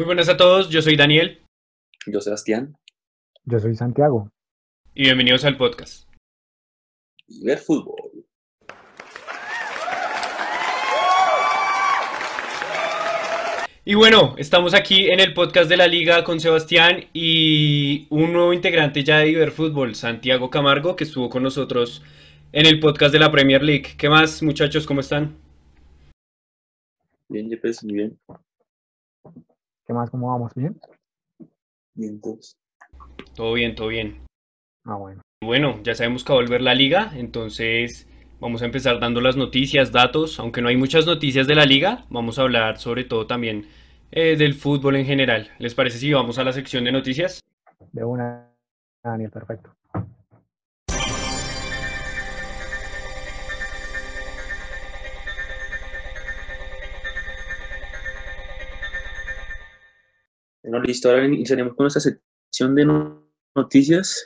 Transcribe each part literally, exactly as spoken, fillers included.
Muy buenas a todos, yo soy Daniel Yo, Sebastián, Yo soy Santiago. y bienvenidos al podcast. y ver fútbol. Y bueno, estamos aquí en el podcast de la Liga con Sebastián y un nuevo integrante ya de Iberfútbol, Santiago Camargo, que estuvo con nosotros en el podcast de la Premier League. ¿Qué más, muchachos? ¿Cómo están? Bien, Yepes, muy bien. ¿Qué más? ¿Cómo vamos? ¿Bien? Bien, todos. Todo bien, todo bien. Ah, bueno. Bueno, ya sabemos que va a volver la Liga, entonces vamos a empezar dando las noticias, datos. Aunque no hay muchas noticias de la Liga, vamos a hablar sobre todo también eh, del fútbol en general. ¿Les parece si vamos a la sección de noticias? De una, Daniel, perfecto. Bueno, listo, ahora iniciaremos con nuestra sección de no- noticias,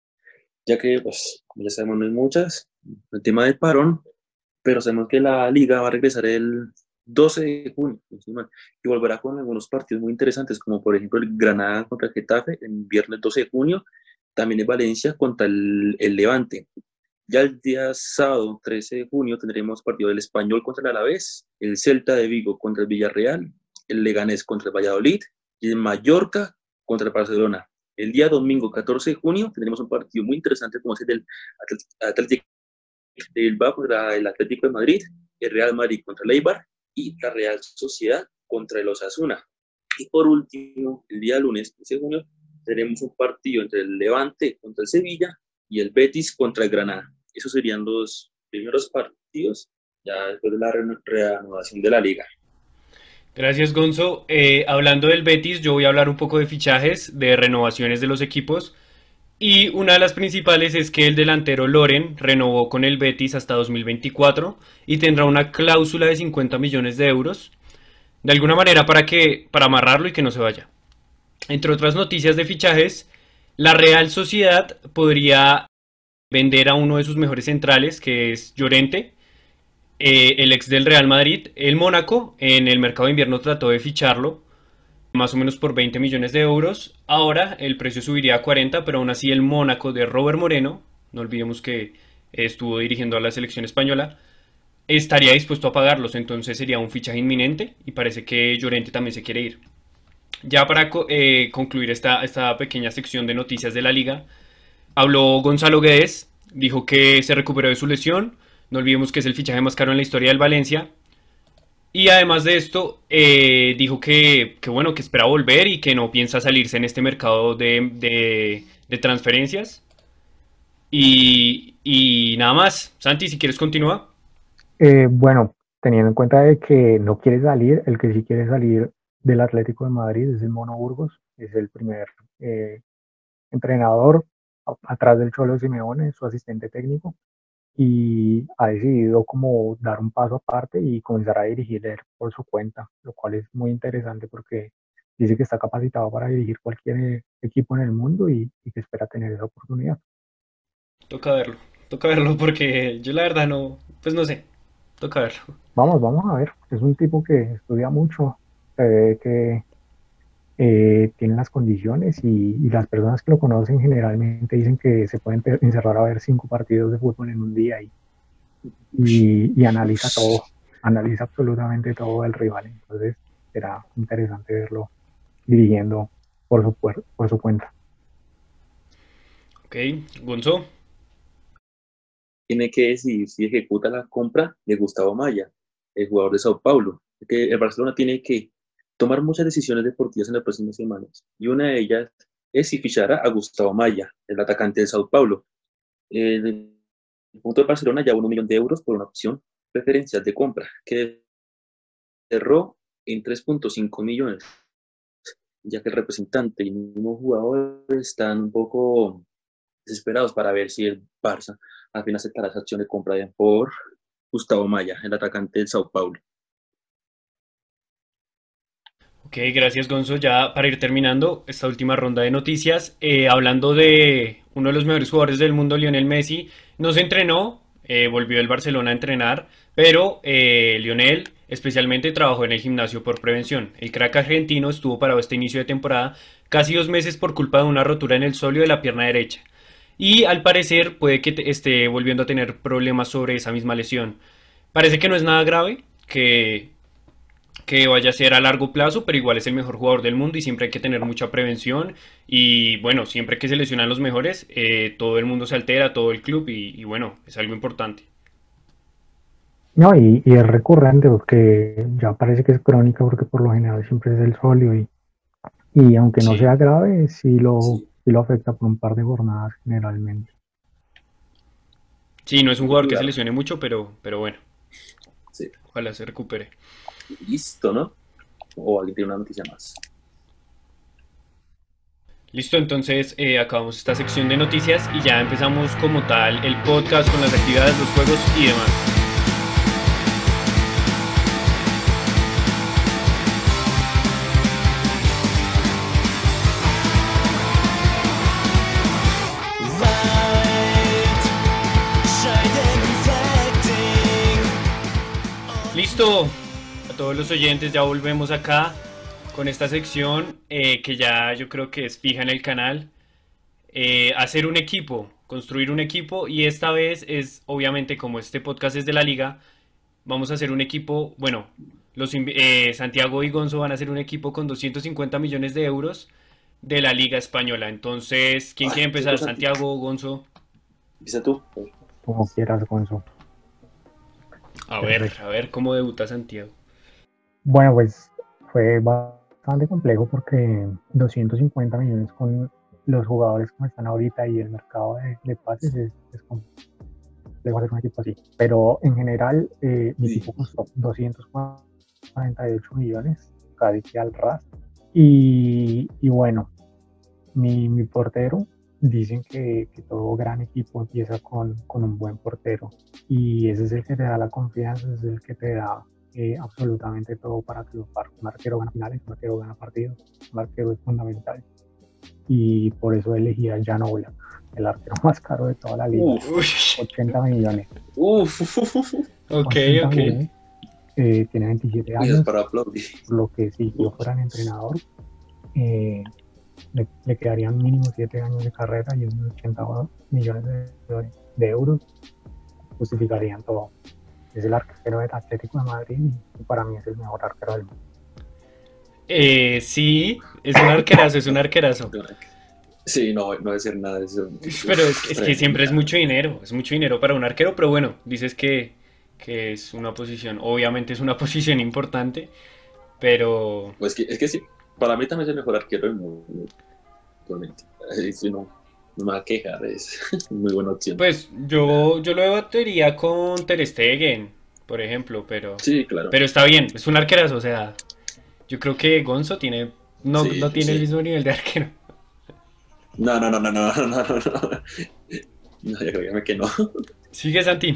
ya que, pues, como ya sabemos, no hay muchas. El tema del parón, pero sabemos que la liga va a regresar el doce de junio, si no estoy mal, y volverá con algunos partidos muy interesantes, como por ejemplo el Granada contra el Getafe, el viernes doce de junio, también el Valencia contra el, el Levante. Ya el día sábado trece de junio tendremos partido del Español contra el Alavés, el Celta de Vigo contra el Villarreal, el Leganés contra el Valladolid y el Mallorca contra el Barcelona. El día domingo catorce de junio tendremos un partido muy interesante como es el del Atlético de Bilbao contra el Atlético de Madrid, el Real Madrid contra el Eibar y la Real Sociedad contra el Osasuna. Y por último, el día lunes quince de junio tenemos un partido entre el Levante contra el Sevilla y el Betis contra el Granada. Esos serían los primeros partidos ya después de la reanudación de la liga. Gracias, Gonzo. Eh, hablando del Betis, yo voy a hablar un poco de fichajes, de renovaciones de los equipos. Y una de las principales es que el delantero Loren renovó con el Betis hasta dos mil veinticuatro y tendrá una cláusula de cincuenta millones de euros, de alguna manera para que para amarrarlo y que no se vaya. Entre otras noticias de fichajes, la Real Sociedad podría vender a uno de sus mejores centrales, que es Llorente, eh, el ex del Real Madrid. El Mónaco en el mercado de invierno trató de ficharlo más o menos por veinte millones de euros. Ahora el precio subiría a cuarenta, pero aún así el Mónaco de Robert Moreno, no olvidemos que estuvo dirigiendo a la selección española, estaría dispuesto a pagarlos, entonces sería un fichaje inminente y parece que Llorente también se quiere ir. Ya para eh, concluir esta, esta pequeña sección de noticias de la liga, habló Gonzalo Guedes, dijo que se recuperó de su lesión, no olvidemos que es el fichaje más caro en la historia del Valencia. Y además de esto, eh, dijo que, que, bueno, que espera volver y que no piensa salirse en este mercado de, de, de transferencias. Y, y nada más. Santi, si quieres continúa. Eh, bueno, teniendo en cuenta de que no quiere salir, el que sí quiere salir del Atlético de Madrid es el Mono Burgos, es el primer eh, entrenador a- atrás del Cholo Simeone, su asistente técnico, y ha decidido como dar un paso aparte y comenzar a dirigir él por su cuenta, lo cual es muy interesante porque dice que está capacitado para dirigir cualquier eh, equipo en el mundo y, y que espera tener esa oportunidad. Toca verlo. Toca verlo porque yo la verdad no, pues no sé. Toca verlo. Vamos, vamos a ver, es un tipo que estudia mucho, se ve que eh, tiene las condiciones y, y las personas que lo conocen generalmente dicen que se pueden pe- encerrar a ver cinco partidos de fútbol en un día y, y, y analiza todo, analiza absolutamente todo el rival, entonces será interesante verlo dirigiendo por su, puer- por su cuenta. Ok, Gonzo. Tiene que decidir si ejecuta la compra de Gustavo Maya, el jugador de Sao Paulo. Que el Barcelona tiene que tomar muchas decisiones deportivas en las próximas semanas y una de ellas es si fichará a Gustavo Maya, el atacante de Sao Paulo. El punto de Barcelona ya un millón de euros por una opción preferencial de compra que cerró en tres punto cinco millones, ya que el representante y el mismo jugador están un poco desesperados para ver si el Barça al fin aceptará esa acción de compra por Gustavo Maya, el atacante del Sao Paulo. Ok, gracias Gonzo. Ya para ir terminando esta última ronda de noticias, eh, hablando de uno de los mejores jugadores del mundo, Lionel Messi, no se entrenó, eh, volvió el Barcelona a entrenar, pero eh, Lionel Especialmente trabajó en el gimnasio por prevención. El crack argentino estuvo parado este inicio de temporada casi dos meses por culpa de una rotura en el sóleo de la pierna derecha. Y al parecer puede que te- esté volviendo a tener problemas sobre esa misma lesión. Parece que no es nada grave, que, que vaya a ser a largo plazo, pero igual es el mejor jugador del mundo y siempre hay que tener mucha prevención. Y bueno, siempre que se lesionan los mejores, eh, todo el mundo se altera, todo el club y, y bueno, es algo importante. No, y, y es recurrente porque ya parece que es crónica porque por lo general siempre es el sóleo y, y aunque no Sí, sea grave, sí lo, Sí, sí lo afecta por un par de jornadas generalmente. sí, no es un hay que jugador que se cuidarlo. lesione mucho, pero, pero bueno, Sí. ojalá se recupere. Listo, ¿no? O alguien tiene una noticia más. Listo, entonces eh, acabamos esta sección de noticias y ya empezamos como tal el podcast con las actividades, los juegos y demás. Light, shining, reflecting. Listo, a todos los oyentes ya volvemos acá con esta sección eh, que ya yo creo que es fija en el canal. Eh, hacer un equipo, construir un equipo y esta vez es obviamente como este podcast es de la liga, vamos a hacer un equipo, bueno, los, invi- eh, Santiago y Gonzo van a hacer un equipo con doscientos cincuenta millones de euros de la liga española. Entonces, ¿quién Ay, quiere empieza empezar? tú, Santi. Santiago, Gonzo. Empieza tú. Como quieras, Gonzo. A ver, Perfecto. a ver cómo debuta Santiago. Bueno, pues fue bastante complejo porque doscientos cincuenta millones con los jugadores como están ahorita y el mercado de, de pases es, es complejo hacer un equipo así. Pero en general, eh, mi Sí. equipo costó doscientos cuarenta y ocho millones, casi que al ras. Y, y bueno, mi, mi portero, dicen que, que todo gran equipo empieza con, con un buen portero. Y ese es el que te da la confianza, ese es el que te da eh, absolutamente todo para triunfar. Un arquero gana finales, un arquero gana partidos, un arquero es fundamental. Y por eso elegí a Jan Oblak, el arquero más caro de toda la liga. Uf, Uy, ochenta millones. uf. ok, ochenta ok. millones. Eh, tiene veintisiete Uy, es años, para aplaudir. por lo que si yo Uf. fuera el entrenador, eh, le, le quedarían mínimo siete años de carrera y unos ochenta millones de, de, de euros justificarían todo. Es el arquero del Atlético de Madrid y para mí es el mejor arquero del mundo. Eh, sí, es un arquerazo, es un arquerazo. Sí, no, no debe ser nada de eso. Uf, pero es Uf, que, es que siempre es tremenda. mucho dinero, es mucho dinero para un arquero, pero bueno, dices que, que es una posición, obviamente es una posición importante, pero Pues que, es que sí, para mí también es el mejor arquero del mundo, actualmente. Ahí sí, no, no me va a quejar, es muy buena opción. pues yo, yo lo debatería con Ter Stegen, por ejemplo, pero, Sí, claro. pero está bien, es un arquerazo, o sea, yo creo que Gonzo tiene, no, Sí, no sí, tiene el sí. mismo nivel de arquero. No, no, no, no, no, no, no, no. No, ya créeme que no. Sigue Santi.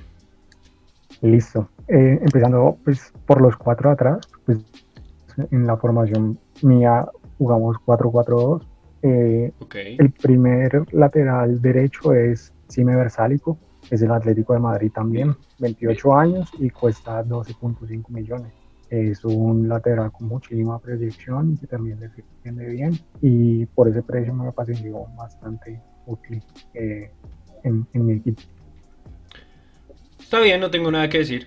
Listo. Eh, empezando pues por los cuatro atrás, pues en la formación mía jugamos cuatro cuatro dos. Eh, Ok, el primer lateral derecho es Sime Versálico, es el Atlético de Madrid también, Bien, bien. veintiocho años y cuesta doce punto cinco millones. Es un lateral con muchísima proyección y que también defiende bien y por ese precio me pareció bastante útil eh, en, en mi equipo. está bien, no tengo nada que decir.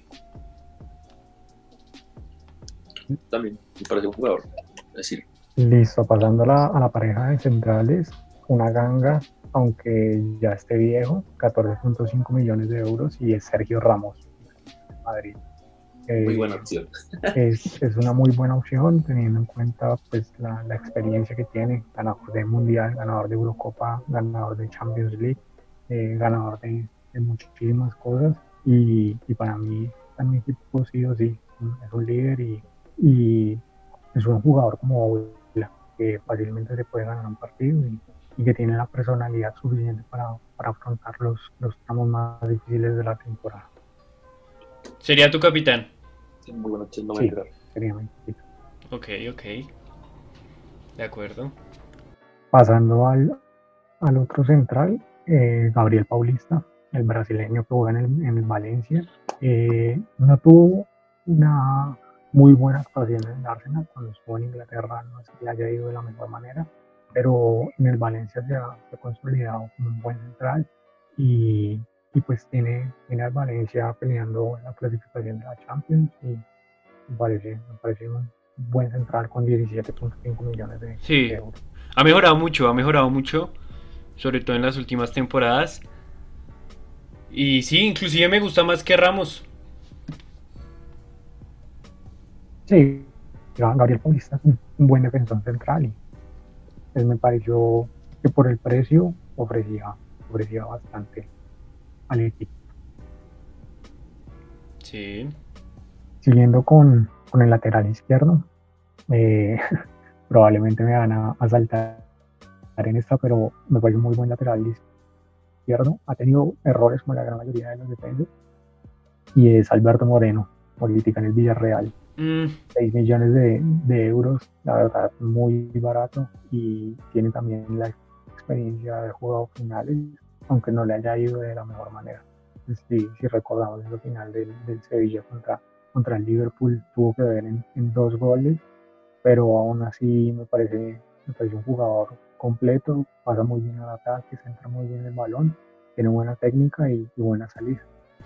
También me parece un jugador. Es decir, Listo, pasando a la, a la pareja de centrales, una ganga, aunque ya esté viejo, catorce punto cinco millones de euros y es Sergio Ramos, Madrid. muy buena Eh, opción. es, es una muy buena opción teniendo en cuenta pues la, la experiencia que tiene, ganador de Mundial, ganador de Eurocopa, ganador de Champions League, eh, ganador de, de muchísimas cosas y, y para mí en mi equipo sí o sí es un líder y, y es un jugador como Oblak, que fácilmente se puede ganar un partido y, y que tiene la personalidad suficiente para, para afrontar los, los tramos más difíciles de la temporada. Sería tu capitán. Sí, muy buena opción, no me va a Sí, entrar. sería mi equipo. Ok, ok, de acuerdo. Pasando al, al otro central, eh, Gabriel Paulista, el brasileño que juega en el, en el Valencia. Eh, no tuvo una muy buena actuación en el Arsenal. Cuando estuvo en Inglaterra no es que le haya ido de la mejor manera, pero en el Valencia se ha, se ha consolidado como un buen central y, y pues tiene, tiene al Valencia peleando la clasificación de la Champions y me parece, me parece un buen central con diecisiete punto cinco millones de, de Sí, euros. ha mejorado mucho, ha mejorado mucho, sobre todo en las últimas temporadas. Y sí, inclusive me gusta más que Ramos. Sí, Gabriel Paulista es un, un buen defensor central y pues me pareció que por el precio ofrecía, ofrecía bastante al equipo. Sí. Siguiendo con, con el lateral izquierdo, eh, probablemente me van a, a saltar en esta, pero me parece un muy buen lateral izquierdo. Ha tenido errores como la gran mayoría de los defensas y es Alberto Moreno, política en el Villarreal. Mm, seis millones de, de euros, la verdad, muy barato y tiene también la experiencia de haber jugado finales, aunque no le haya ido de la mejor manera. Si, si recordamos el final del, del Sevilla contra, contra el Liverpool, tuvo que ver en, en dos goles, pero aún así me parece, me parece un jugador completo, pasa muy bien al ataque, centra muy bien el balón, tiene buena técnica y, y buena salida.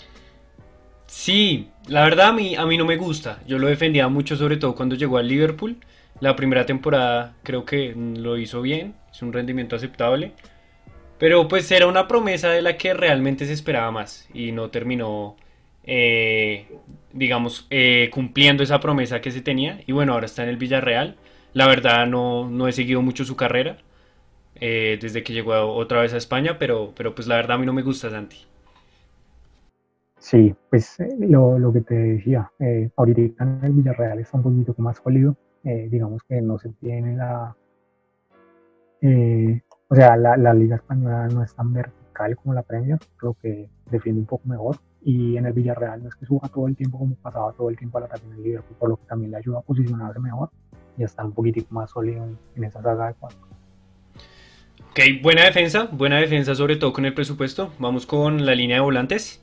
sí, la verdad a mí, a mí no me gusta. Yo lo defendía mucho, sobre todo cuando llegó al Liverpool. La primera temporada creo que lo hizo bien, es un rendimiento aceptable. Pero pues era una promesa de la que realmente se esperaba más y no terminó, eh, digamos, eh, cumpliendo esa promesa que se tenía. Y bueno, ahora está en el Villarreal. La verdad no, no he seguido mucho su carrera eh, desde que llegó otra vez a España, pero, pero pues la verdad a mí no me gusta Santi. Sí, pues eh, lo, lo que te decía, eh, ahorita en el Villarreal está un poquito más sólido, eh, digamos que no se tiene la, eh, o sea, la, la Liga Española no es tan vertical como la Premier, lo que defiende un poco mejor, y en el Villarreal no es que suba todo el tiempo como pasaba todo el tiempo al ataque en el Liverpool, por lo que también le ayuda a posicionarse mejor y a estar un poquitico más sólido en, en esa saga de cuatro. Ok, buena defensa, buena defensa sobre todo con el presupuesto. Vamos con la línea de volantes.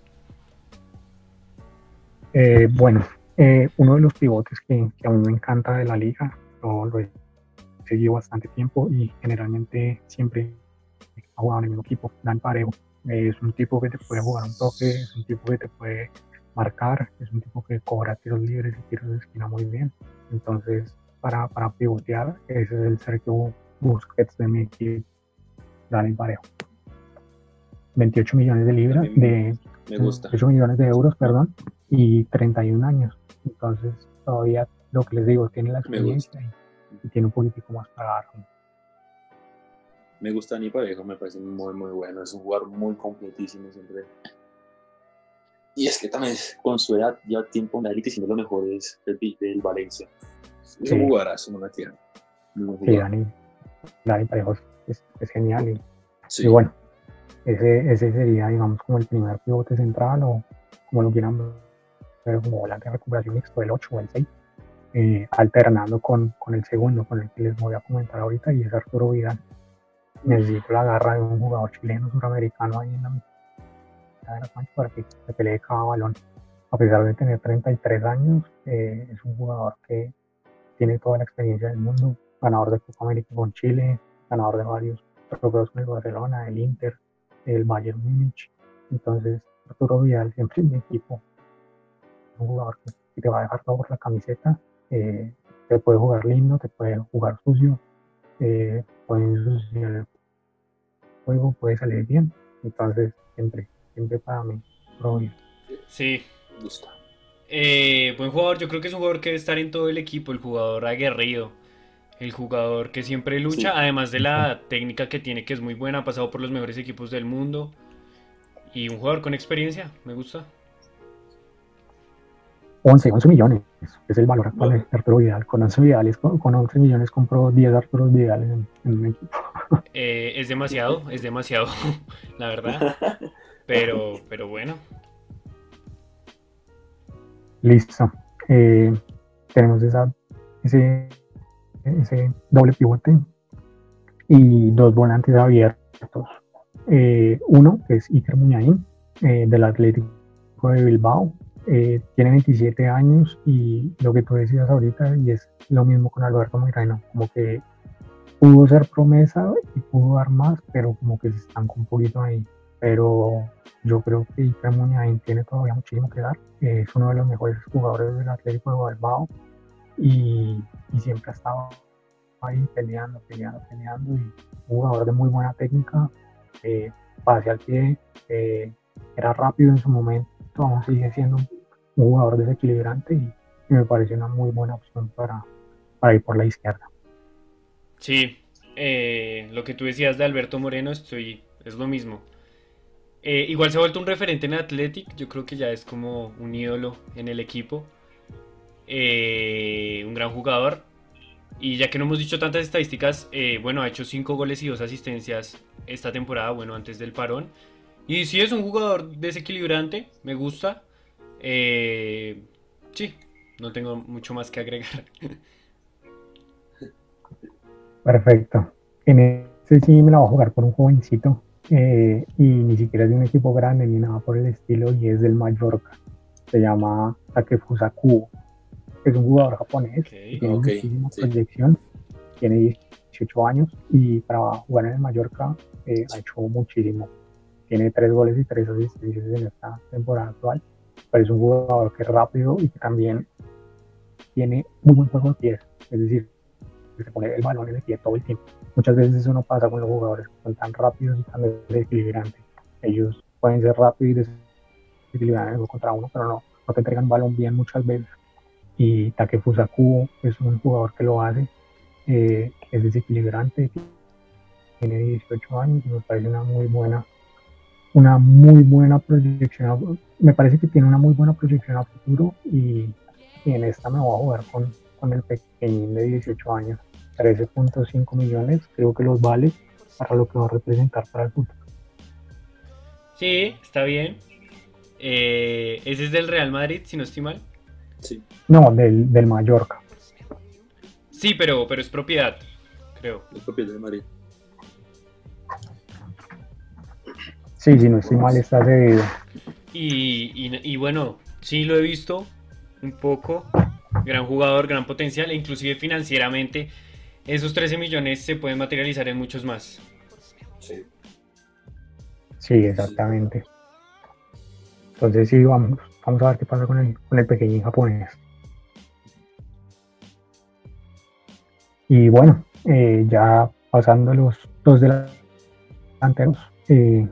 Eh, bueno, eh, uno de los pivotes que, que a mí me encanta de la liga, lo, lo he seguido bastante tiempo y generalmente siempre ha jugado en el mismo equipo, Dan Parejo. Eh, es un tipo que te puede jugar un toque, es un tipo que te puede marcar, es un tipo que cobra tiros libres y tiros de esquina muy bien. Entonces, para, para pivotear, ese es el Sergio Busquets de mi equipo, Dan Parejo. veintiocho millones de libras, También de me gusta. veintiocho millones de euros, perdón, y treinta y un años. Entonces, todavía lo que les digo, tiene la Me gusta. experiencia y, y tiene un político más para dar. Me gusta Ni Parejo, me parece muy, muy bueno. Es un jugador muy completísimo siempre. Y es que también con su edad ya tiempo en la élite siendo lo mejor es el del Valencia. Es un Sí, jugadorazo, no la tierra. Muy sí, jugador. Dani, Dani Parejo es, es, es genial. Y, y Sí, bueno, ese, ese sería, digamos, como el primer pivote central o como lo quieran ver, como volante de recuperación mixto, el ocho o el seis, eh, alternando con, con el segundo, con el que les voy a comentar ahorita, y es Arturo Vidal. Necesito la garra de un jugador chileno, suramericano ahí en la mitad de la cancha para que se pelee cada balón. A pesar de tener treinta y tres años, eh, es un jugador que tiene toda la experiencia del mundo, ganador de Copa América con Chile, ganador de varios trofeos con el Barcelona, el Inter, el Bayern Múnich. Entonces, Arturo Vidal siempre en mi equipo, un jugador que, que te va a dejar todo por la camiseta, eh, te puede jugar lindo, te puede jugar sucio, eh, puede ensuciar el juego, puede salir bien. Entonces, siempre, siempre para mí, Arturo Vidal. Sí, me gusta. eh, buen jugador, yo creo que es un jugador que debe estar en todo el equipo, el jugador aguerrido, el jugador que siempre lucha, Sí, además de la técnica que tiene que es muy buena, ha pasado por los mejores equipos del mundo y un jugador con experiencia, me gusta. once, once millones es el valor actual va- de Arturo Vidal. Con once, Vidales, con, con once millones compró diez Arturo Vidales en, en un equipo. Eh, es demasiado, es demasiado, la verdad, pero, pero bueno. Listo. Eh, tenemos esa, ese, ese doble pivote y dos volantes abiertos. Eh, uno que es Iker Muniain, eh, del Atlético de Bilbao. eh, tiene veintisiete años y lo que tú decías ahorita, y es lo mismo con Alberto Moreno, como que pudo ser promesa y pudo dar más, pero como que se estancó un poquito ahí. Pero yo creo que Iker Muniain tiene todavía muchísimo que dar. Eh, es uno de los mejores jugadores del Atlético de Bilbao y, y siempre ha estado ahí peleando, peleando, peleando. Y un jugador de muy buena técnica, eh, pase al pie, eh, era rápido en su momento, aún sigue siendo un, un jugador desequilibrante y, y me parece una muy buena opción para, para ir por la izquierda. Sí, eh, lo que tú decías de Alberto Moreno, estoy, es lo mismo. Eh, igual se ha vuelto un referente en el Athletic, yo creo que ya es como un ídolo en el equipo, eh, un gran jugador. Y ya que no hemos dicho tantas estadísticas, eh, bueno, ha hecho cinco goles y dos asistencias esta temporada, bueno, antes del parón. Y sí es un jugador desequilibrante, me gusta. Eh, sí, no tengo mucho más que agregar. Perfecto. En este sí me la voy a jugar por un jovencito eh, y ni siquiera es de un equipo grande ni nada por el estilo y es del Mallorca. Se llama Takefusa Kubo. Es un jugador japonés que Ok. tiene Ok, muchísima sí. proyección, tiene dieciocho años y para jugar en el Mallorca eh, ha hecho muchísimo. Tiene tres goles y tres asistencias en esta temporada actual, pero es un jugador que es rápido y que también tiene muy buen juego de pies, es decir, que se pone el balón en el pie todo el tiempo. Muchas veces eso no pasa con los jugadores que son tan rápidos y tan desequilibrantes. Ellos pueden ser rápidos y desequilibrantes en el juego contra uno, pero no, no te entregan balón bien muchas veces. Y Takefusa Kubo es un jugador que lo hace, eh, es desequilibrante, tiene dieciocho años y me parece una muy buena, una muy buena proyección, a- me parece que tiene una muy buena proyección a futuro y, y en esta me voy a jugar con, con el pequeñín de dieciocho años, trece punto cinco millones, creo que los vale para lo que va a representar para el futuro. Sí, está bien. Eh, ese es del Real Madrid, si no estoy mal. Sí, No, del, del Mallorca. Sí, pero, pero es propiedad, creo. es propiedad de Madrid. Sí, si no estoy mal está cedido. Y, y, y bueno, sí lo he visto un poco. Gran jugador, gran potencial, e inclusive financieramente esos trece millones se pueden materializar en muchos más. Sí. Sí, exactamente. Entonces sí, vamos, vamos a ver qué pasa con el, con el pequeñín japonés. Y bueno, eh, ya pasando a los dos delanteros, eh,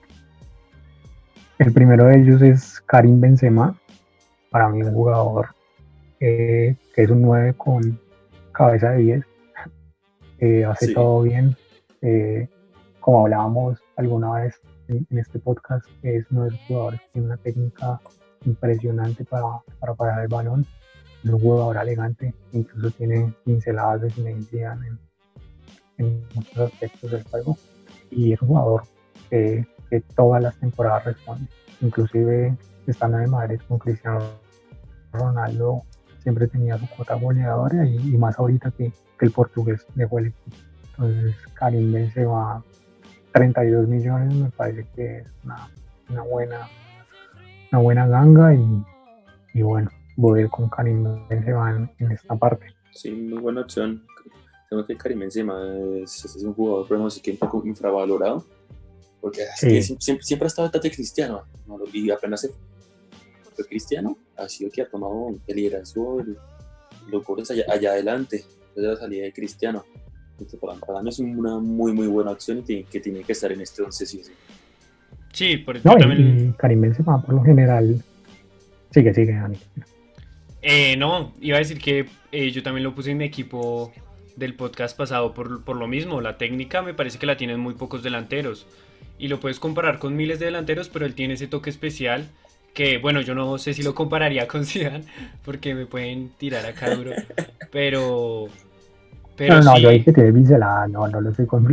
el primero de ellos es Karim Benzema, para mí un jugador eh, que es un nueve con cabeza de diez, eh, hace Sí. todo bien, eh, como hablábamos alguna vez en, en este podcast, es uno de los jugadores que tiene una técnica impresionante para, para parar el balón, es un jugador elegante, incluso tiene pinceladas de Zinedine en, en muchos aspectos del juego y es un jugador que, que todas las temporadas responde, inclusive estando en el Madrid con Cristiano Ronaldo siempre tenía su cuota goleadora y, y más ahorita que, que el portugués dejó el equipo. Entonces Karim Benzema, treinta y dos millones, me parece que es una, una buena una buena ganga y, y bueno, voy a ir con Karim Benzema en, en esta parte. Sí, muy buena opción. Creo que Karim Benzema es, es un jugador, podemos decir que un poco infravalorado, porque es Sí. que siempre, siempre ha estado detrás de Cristiano, ¿no? Y apenas se fue Cristiano, ha sido que ha tomado el liderazgo, el- los goles allá, allá adelante, desde la salida de Cristiano. Entonces, para, para mí es una muy, muy buena opción y tiene- que tiene que estar en este once, sí, sí. Sí, por, No, yo y, también. y Karim Benzema por lo general, sigue, sigue, Dani. Eh, no, iba a decir que eh, yo también lo puse en mi equipo del podcast pasado por, por lo mismo. La técnica me parece que la tienen muy pocos delanteros. Y lo puedes comparar con miles de delanteros, pero él tiene ese toque especial que, bueno, yo no sé si lo compararía con Zidane, porque me pueden tirar acá duro. Pero, No, pero no, no, yo sí, dije que tiene pincelada, no, no lo estoy con...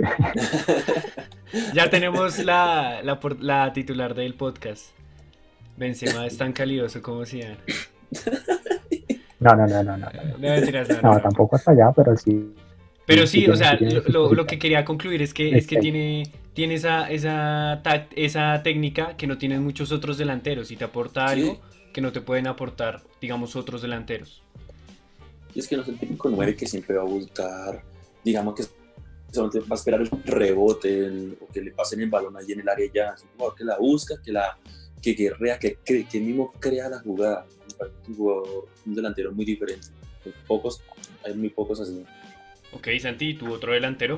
ya tenemos la, la, por- la titular del podcast. Benzema es tan calidoso como Zidane. No, no, no, no, no, no, No, mentiras, no, no, no, no. tampoco hasta allá, pero sí, Pero sí sí, o tiene, sí sea, tiene lo, sus lo- lo cositas. que quería concluir es que es que Este, tiene, tiene esa, esa, tac- esa técnica que no tienen muchos otros delanteros. Si te aporta algo, Sí, que no te pueden aportar, digamos, otros delanteros. Y es que no es el típico nueve que siempre va a buscar, digamos que solamente va a esperar un rebote el- o que le pasen el balón allí en el área ya. Es un jugador que la busca, que la que guerrea, que, cre- que mismo crea la jugada. Me parece un jugador, un delantero muy diferente. Hay pocos, hay muy pocos así. Ok, Santi, ¿y tu otro delantero?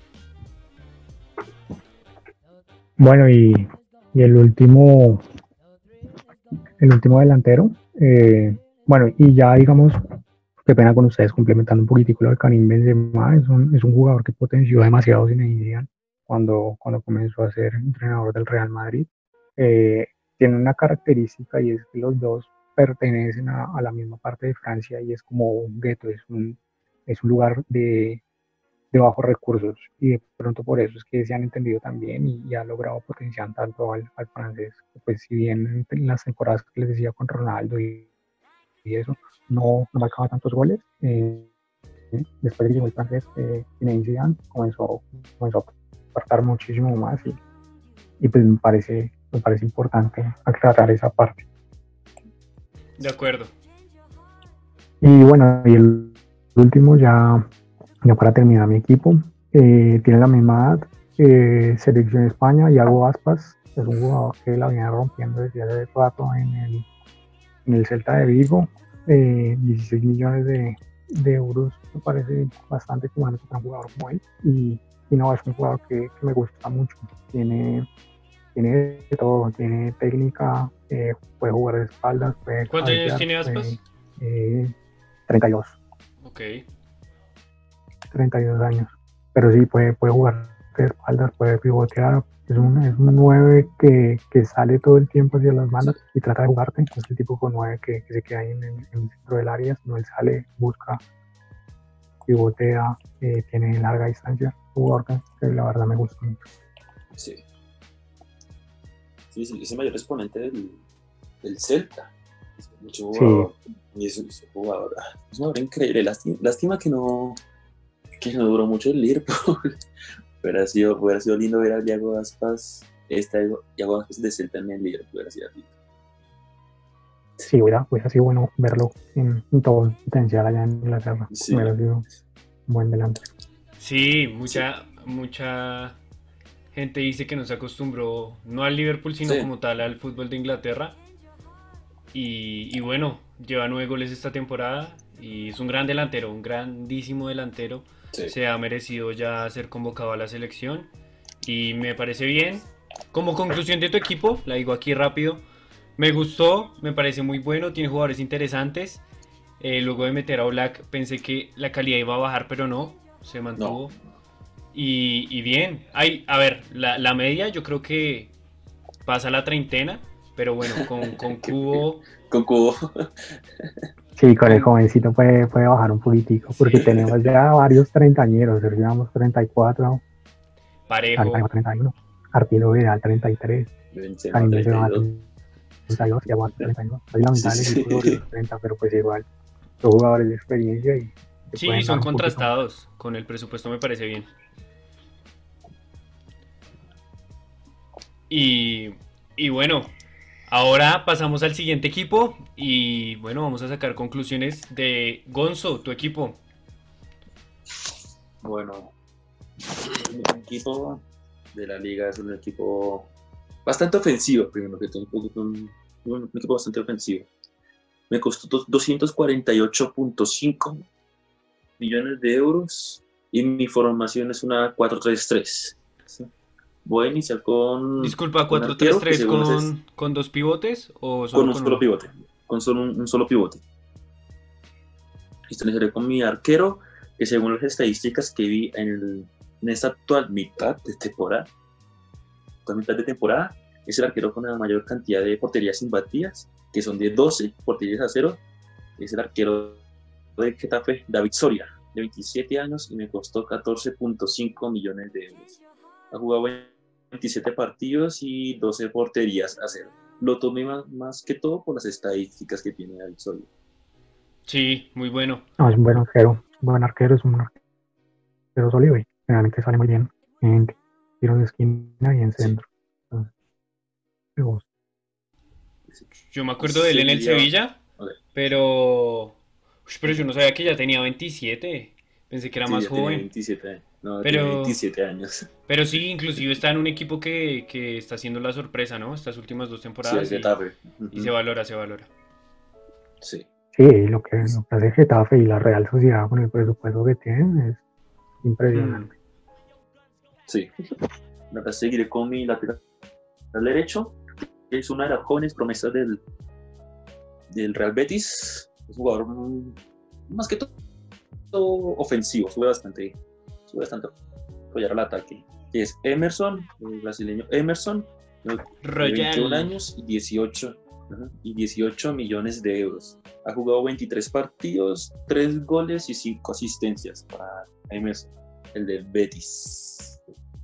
Bueno, y, y el último, el último delantero, eh, bueno, y ya digamos, qué pena con ustedes, complementando un poquitico lo de Karim Benzema, es un, es un jugador que potenció demasiado Zinedine Zidane cuando, cuando comenzó a ser entrenador del Real Madrid. Eh, Tiene una característica y es que los dos pertenecen a, a la misma parte de Francia y es como un gueto, es un, es un lugar de, de bajos recursos y de pronto por eso es que se han entendido también y, y ha logrado potenciar tanto al, al francés. Pues si bien en las temporadas que les decía con Ronaldo y, y eso, no, no marcaba tantos goles, eh, después de que llegó el francés, eh, Zinedine Zidane comenzó, comenzó a aportar muchísimo más y, y pues me parece, me parece importante aclarar esa parte. De acuerdo. Y bueno, y el último ya, ya para terminar mi equipo, eh, tiene la misma edad, eh, Selección España, Iago Aspas, es un jugador que la viene rompiendo desde hace rato en el, en el Celta de Vigo, eh, dieciséis millones de, de euros, me parece bastante económico para un jugador como él, y, y no, es un jugador que, que me gusta mucho, tiene, tiene de todo, tiene técnica, eh, puede jugar de espaldas, puede ¿Cuántos años cabecear, tiene puede, Aspas? eh, treinta y dos. Ok. treinta y dos años. Pero sí, puede, puede jugar de espaldas, puede pivotear. Es un, es un nueve que, que sale todo el tiempo hacia las bandas y trata de jugarte. Es el tipo con nueve que, que se queda ahí en, el- en el centro del área. No, él sale, busca, pivotea, eh, tiene larga distancia. Un jugador que, que la verdad me gusta mucho. Sí, sí, sí, es el mayor exponente del, del Celta. Es mucho Sí, jugador. Y es, es un jugador, ah, es un jugador increíble. Lástima, lástima que no, que no duró mucho el Liverpool. Hubiera sido, hubiera sido lindo ver a Thiago Aspas, esta Thiago Aspas de Celta en el Liverpool. Hubiera sido lindo. sí, hubiera, hubiera sido bueno verlo en, en todo el potencial allá en Inglaterra. Sí, Hubiera sido un buen delante. Sí, sí, mucha, mucha gente dice que no se acostumbró, no al Liverpool, sino sí, como tal al fútbol de Inglaterra. Y, y bueno, lleva nueve goles esta temporada y es un gran delantero, un grandísimo delantero. sí. Se ha merecido ya ser convocado a la selección y me parece bien. Como conclusión de tu equipo, la digo aquí rápido, me gustó, me parece muy bueno, tiene jugadores interesantes. Eh, luego de meter a Black pensé que la calidad iba a bajar, pero no, se No, mantuvo. Y, y bien, hay, a ver, la, la media yo creo que pasa la treintena, pero bueno, con, con qué pena. Cubo, Con Cubo. Sí, con el con jovencito puede, puede bajar un poquitico, porque sí, tenemos ya varios treintañeros, llevamos treinta y cuatro, Parejo, Cali treinta y uno, Arturo Vidal treinta y tres, Benzema Karim treinta y Benzema dos. treinta y dos y Aguas treinta y dos. Es la Sí, mitad del sí, equipo sobre sí. los treinta, pero pues igual, son jugadores de experiencia y se sí, pueden son dar un poquito más. contrastados, con el presupuesto me parece bien. Y, y bueno, ahora pasamos al siguiente equipo y bueno, vamos a sacar conclusiones de Gonzo, tu equipo. Bueno, mi equipo de la liga es un equipo bastante ofensivo, primero que todo, un, poquito, un, un equipo bastante ofensivo. Me costó dos- doscientos cuarenta y ocho punto cinco millones de euros y mi formación es una cuatro tres tres. ¿Sí? Voy a iniciar con Disculpa, un cuatro tres arquero que tres según es con, con dos pivotes o con solo un con solo uno. pivote, con solo un, un solo pivote. Listo, iniciaré con mi arquero, que según las estadísticas que vi en, el, en esta actual mitad de temporada, actual mitad de temporada, es el arquero con la mayor cantidad de porterías imbatidas, que son de doce porterías a cero. Es el arquero de Getafe, David Soria, de veintisiete años y me costó catorce punto cinco millones de euros. Ha jugado veintisiete partidos y doce porterías a cero. Lo tomé más, más que todo por las estadísticas que tiene David Soria. Sí, muy bueno. No, es un buen arquero, un buen arquero, es un arquero sólido y generalmente sale muy bien en tiros de esquina y en Sí. centro. Entonces, me gusta. Yo me acuerdo de él en el Sería- Sevilla, ok, pero... Ush, pero yo no sabía que ya tenía veintisiete. Pensé que era sí, más ya tiene joven. veintisiete años. No, tiene Pero... veintisiete años. Pero sí, inclusive está en un equipo que, que está haciendo la sorpresa, ¿no? Estas últimas dos Sí, el temporadas y, Getafe. y se Ujú. valora, se valora. Sí. Sí, lo que, lo que hace Getafe y la Real Sociedad con el presupuesto que tienen es Hmm. impresionante. Sí. Ahora seguiré con mi lateral derecho. Es una de las jóvenes promesas del, del Real Betis. Es un jugador mm, más que todo ofensivo. Sube bastante, sube bastante a apoyar al ataque. Que es Emerson, el brasileño Emerson, de veintiún Royal. años y dieciocho, ajá, y dieciocho millones de euros. Ha jugado veintitrés partidos, tres goles y cinco asistencias para Emerson, el de Betis.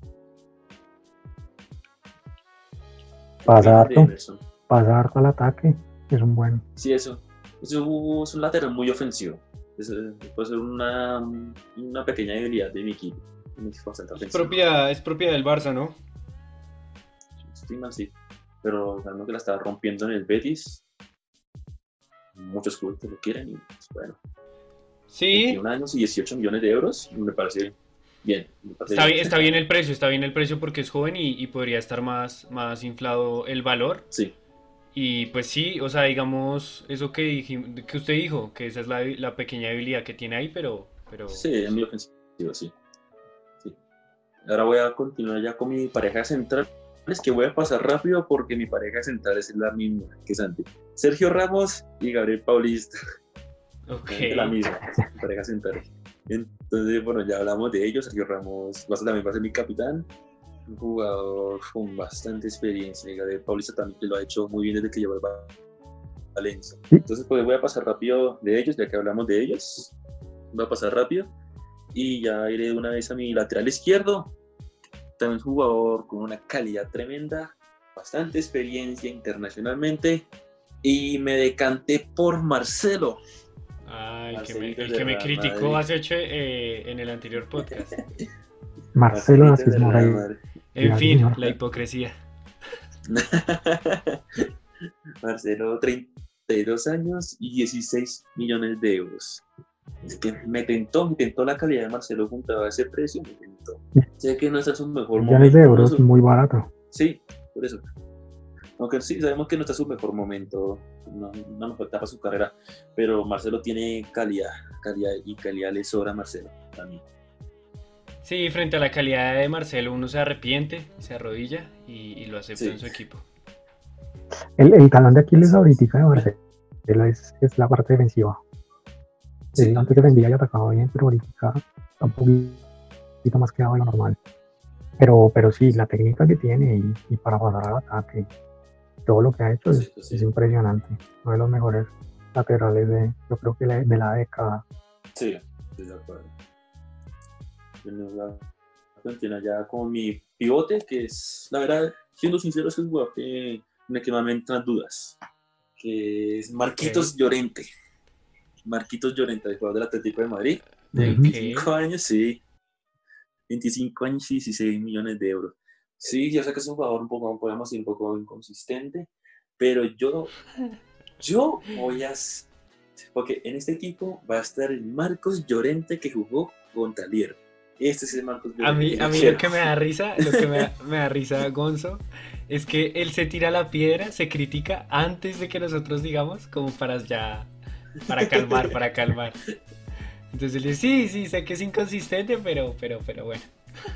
Pasa Opinión de harto, Emerson. pasa harto al ataque, es un buen. Sí, eso. Eso es un lateral muy ofensivo. Es, eh, puede ser una, una pequeña debilidad de mi equipo. Un equipo bastante Es ofensivo. propiedad, es propiedad del Barça, ¿no? Estoy mal, sí. Pero sabemos que la está rompiendo en el Betis. Muchos clubes que lo quieren y pues, bueno. Sí, veintiún años y dieciocho millones de euros me parece bien. Me parece está bien, bien. está bien el precio, está bien el precio porque es joven y, y podría estar más, más inflado el valor. Sí, Y pues sí, o sea, digamos, eso que, dijim- que usted dijo, que esa es la, la pequeña debilidad que tiene ahí, pero, pero sí, es muy ofensivo, sí. sí. Ahora voy a continuar ya con mi pareja central. Es que voy a pasar rápido porque mi pareja central es la misma que Santi. Sergio Ramos y Gabriel Paulista. ok. Es la misma, mi pareja central. Entonces, bueno, ya hablamos de ellos. Sergio Ramos va a ser, también va a ser mi capitán. Un jugador con bastante experiencia. Y Gabriel Paulista también que lo ha hecho muy bien desde que llegó al Valencia. Sí. Entonces, pues voy a pasar rápido de ellos, ya que hablamos de ellos. Voy a pasar rápido. Y ya iré de una vez a mi lateral izquierdo. También es un jugador con una calidad tremenda, bastante experiencia internacionalmente. Y me decanté por Marcelo. Ay, que me- Marcelito el de que me Real criticó Madrid. hace ocho eh, en el anterior podcast. Marcelo Marcelito Asís de Real Moreira. Madrid. En Ya, fin, señor. la hipocresía. Marcelo, treinta y dos años y dieciséis millones de euros. Es que me tentó, me tentó la calidad de Marcelo junto a ese precio, me tentó. Sé que no está en su mejor Millones momento. de no euros, su- muy barato. Sí, por eso. Aunque sí, sabemos que no está en su mejor momento, no, no nos falta para su carrera, pero Marcelo tiene calidad, calidad y calidad le sobra a Marcelo también. Sí, frente a la calidad de Marcelo uno se arrepiente, se arrodilla y, y lo acepta Sí. en su equipo. El, el talón de Aquiles ahorita de Marcelo es, es la parte defensiva. Sí. Él antes defendía y atacaba bien, pero ahorita está un poquito más quedado de lo normal. Pero, pero sí, la técnica que tiene y, y para pasar al ataque, todo lo que ha hecho es, Sí, sí. es impresionante. Uno de los mejores laterales de, yo creo que la- de la década. Sí, estoy de acuerdo. Bueno, voy a continuar ya con mi pivote, que es, la verdad, siendo sincero, es el jugador que me que más me entran dudas, que es Marquitos Ok. Llorente. Marquitos Llorente, el jugador del Atlético de Madrid, de Ujú. veinticinco años, sí. veinticinco años y dieciséis millones de euros. Sí, yo sé que es un jugador un poco, podemos decir, un poco inconsistente, pero yo, yo voy a... Porque en este equipo va a estar el Marcos Llorente que jugó contra Lier. Este es el Marcos Llorente. A mí, que yo a mí quiero. lo que me da risa, lo que me da, me da risa, Gonzo, es que él se tira la piedra, se critica antes de que nosotros digamos, como para ya, para calmar, para calmar. Entonces él dice, sí, sí, sé que es inconsistente, pero, pero, pero bueno.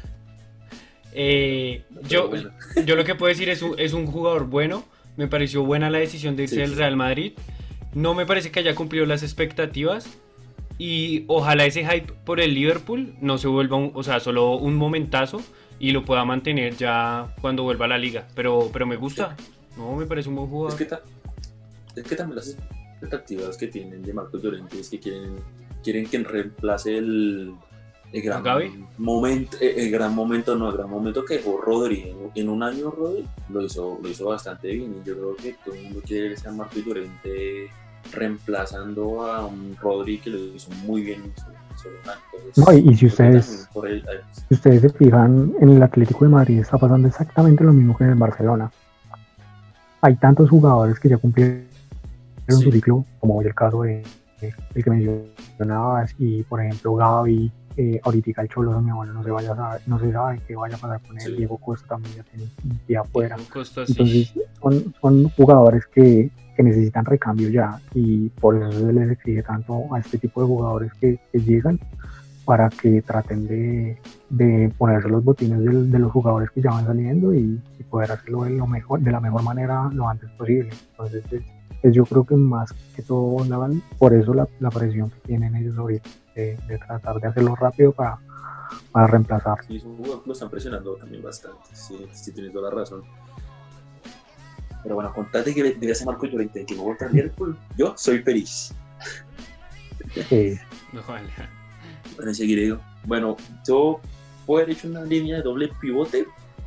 Eh, Pero yo, bueno. yo lo que puedo decir es un, es un jugador bueno, me pareció buena la decisión de irse Sí, del sí. Real Madrid, no me parece que haya cumplido las expectativas y ojalá ese hype por el Liverpool no se vuelva, un, o sea, solo un momentazo y lo pueda mantener ya cuando vuelva a la liga, pero, pero me gusta, no, me parece un buen Es jugador. que, ta- es que también las expectativas que tienen de Marcos Llorente es que quieren, quieren que reemplace el, el gran ¿A Gavi? momento, el, el gran momento, no, el gran momento que dejó Rodri. En, en un año Rodri lo hizo, lo hizo bastante bien y yo creo que todo el mundo quiere que sea Marcos Llorente reemplazando a un Rodri que lo hizo muy bien en su- solo un año. Entonces, No, y- y si creo que ustedes- también por él, eh, Si ustedes se fijan, en el Atlético de Madrid está pasando exactamente lo mismo que en el Barcelona. hay tantos jugadores que ya cumplieron su Sí, ciclo, como el caso de, de- el que mencionabas, y por ejemplo Gaby, eh, ahorita el Cholo, mi abuelo no se vaya a saber, no se sabe qué vaya a pasar con él, sí, Diego Costa también ya tiene un día afuera, Diego Costa entonces sí. son, son jugadores que, que necesitan recambio ya, y por eso se les exige tanto a este tipo de jugadores que, que llegan para que traten de, de ponerse los botines del- de los jugadores que ya van saliendo y, y poder hacerlo de, lo mejor, de la mejor manera lo antes posible. Entonces, es, es yo creo que más que todo, la- por eso la, la presión que tienen ellos ahorita, de, de tratar de hacerlo rápido para, para reemplazar. sí, es un jugador que lo están presionando también bastante. Sí, sí tienes toda la razón. Pero bueno, contate que debe ser Marco Llorente, que no vota a Liverpool. Yo soy feliz. Eh, Ojalá. Bueno, seguiré yo. Bueno, yo puedo haber hecho una línea de doble pivote,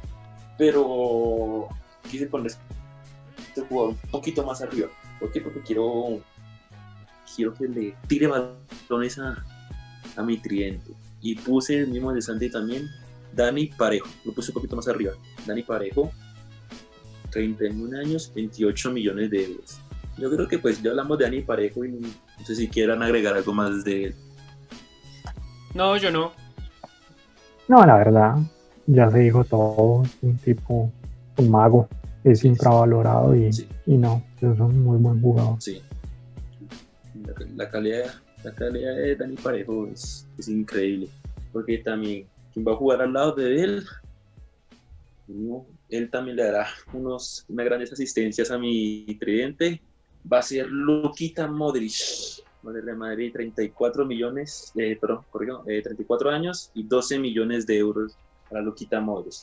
pero quise poner este jugador un poquito más arriba. ¿Por qué? Porque quiero, quiero que le tire balones a, a mi tridente. Y puse el mismo de Santi también, Dani Parejo. Lo puse un poquito más arriba. Dani Parejo, treinta y un años, veintiocho millones de euros. Yo creo que pues ya hablamos de Dani Parejo y no sé si quieran agregar algo más de él. No, yo no. no, la verdad, ya se dijo todo, es un tipo, un mago, es Sí, sí, infravalorado y, sí, y no, es un muy buen jugador. sí. La, la calidad, la calidad de Dani Parejo es, es increíble. Porque también, quien va a jugar al lado de él, no, él también le dará unos, unas grandes asistencias a mi tridente. Va a ser Luquita Modric, del Real Madrid, treinta y cuatro millones, eh, perdón, corrijo, eh, treinta y cuatro años y doce millones de euros para Luquita Modric.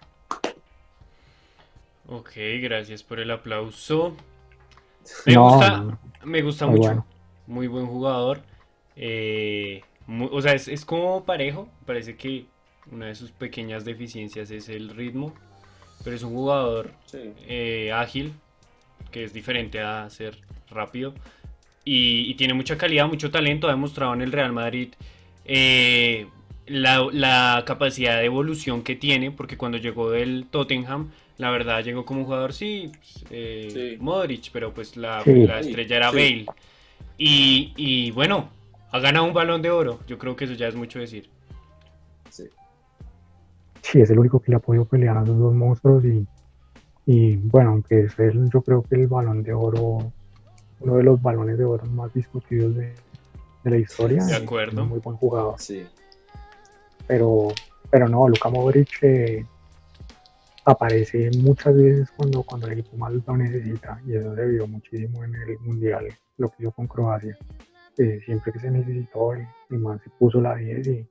Ok, gracias por el aplauso. Me No, gusta, no, me gusta muy mucho. bueno. Muy buen jugador. Eh, mu- o sea, es, es como parejo. Parece que una de sus pequeñas deficiencias es el ritmo. Pero es un jugador Sí, eh, ágil, que es diferente a ser rápido. Y, y tiene mucha calidad, mucho talento. Ha demostrado en el Real Madrid eh, la, la capacidad de evolución que tiene. Porque cuando llegó del Tottenham, la verdad llegó como un jugador, sí, pues, eh, sí, Modric, pero pues la, Sí, la sí, estrella era sí, Bale. Y, y bueno, ha ganado un balón de oro. Yo creo que eso ya es mucho decir. sí. sí, es el único que le ha podido pelear a esos dos monstruos y, y bueno, aunque es el, yo creo que el balón de oro, uno de los balones de oro más discutidos de, de la historia, De es, es un acuerdo. muy buen jugador. Sí, Pero, pero no, Luka Modric eh, aparece muchas veces cuando, cuando el equipo más lo necesita y eso se vio muchísimo en el Mundial, lo que hizo con Croacia. Eh, siempre que se necesitó, el, el man se puso la diez y,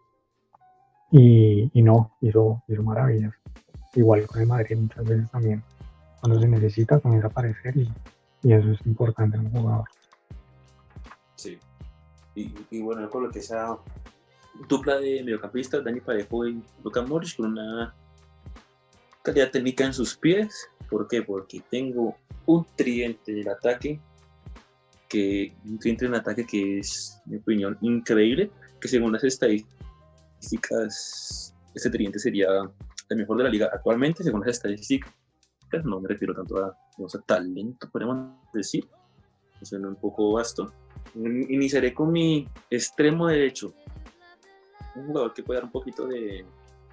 y, y no, hizo, hizo maravillas. Igual con el Madrid muchas veces también, cuando se necesita comienza a aparecer y, y eso es importante en un jugador. sí. Y, y bueno, yo coloqué esa dupla de mediocampistas, Dani Parejo y Luka Modric, con una calidad técnica en sus pies. ¿Por qué? Porque tengo un tridente del ataque, que, un tridente en ataque que es, en mi opinión, increíble, que según las estadísticas, este tridente sería el mejor de la liga actualmente, según las estadísticas. No me refiero tanto a, digamos, a talento, podemos decir, suena un poco vasto. Iniciaré con mi extremo derecho, un jugador que puede dar un poquito de,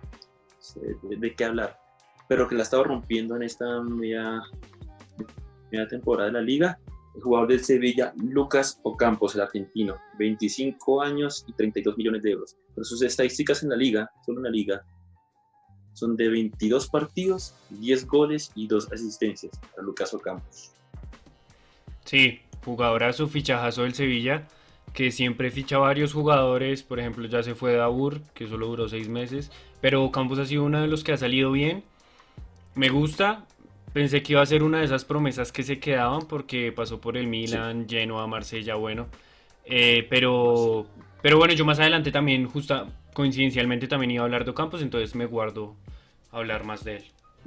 de, de qué hablar, pero que la ha estado rompiendo en esta media, media temporada de la liga. El jugador del Sevilla, Lucas Ocampos, el argentino, veinticinco años y treinta y dos millones de euros. Pero sus estadísticas en la liga, solo en la liga, son de veintidós partidos, diez goles y dos asistencias para Lucas Ocampos. Sí, jugadorazo, fichajazo del Sevilla, que siempre ficha varios jugadores. Por ejemplo, ya se fue Daur, que solo duró seis meses. Pero Campos ha sido uno de los que ha salido bien. Me gusta. Pensé que iba a ser una de esas promesas que se quedaban porque pasó por el Sí, Milan, Genoa, Marsella, bueno. Eh, pero, Marsella. pero bueno, yo más adelante también, justa, coincidencialmente también iba a hablar de Campos, entonces me guardo hablar más de él.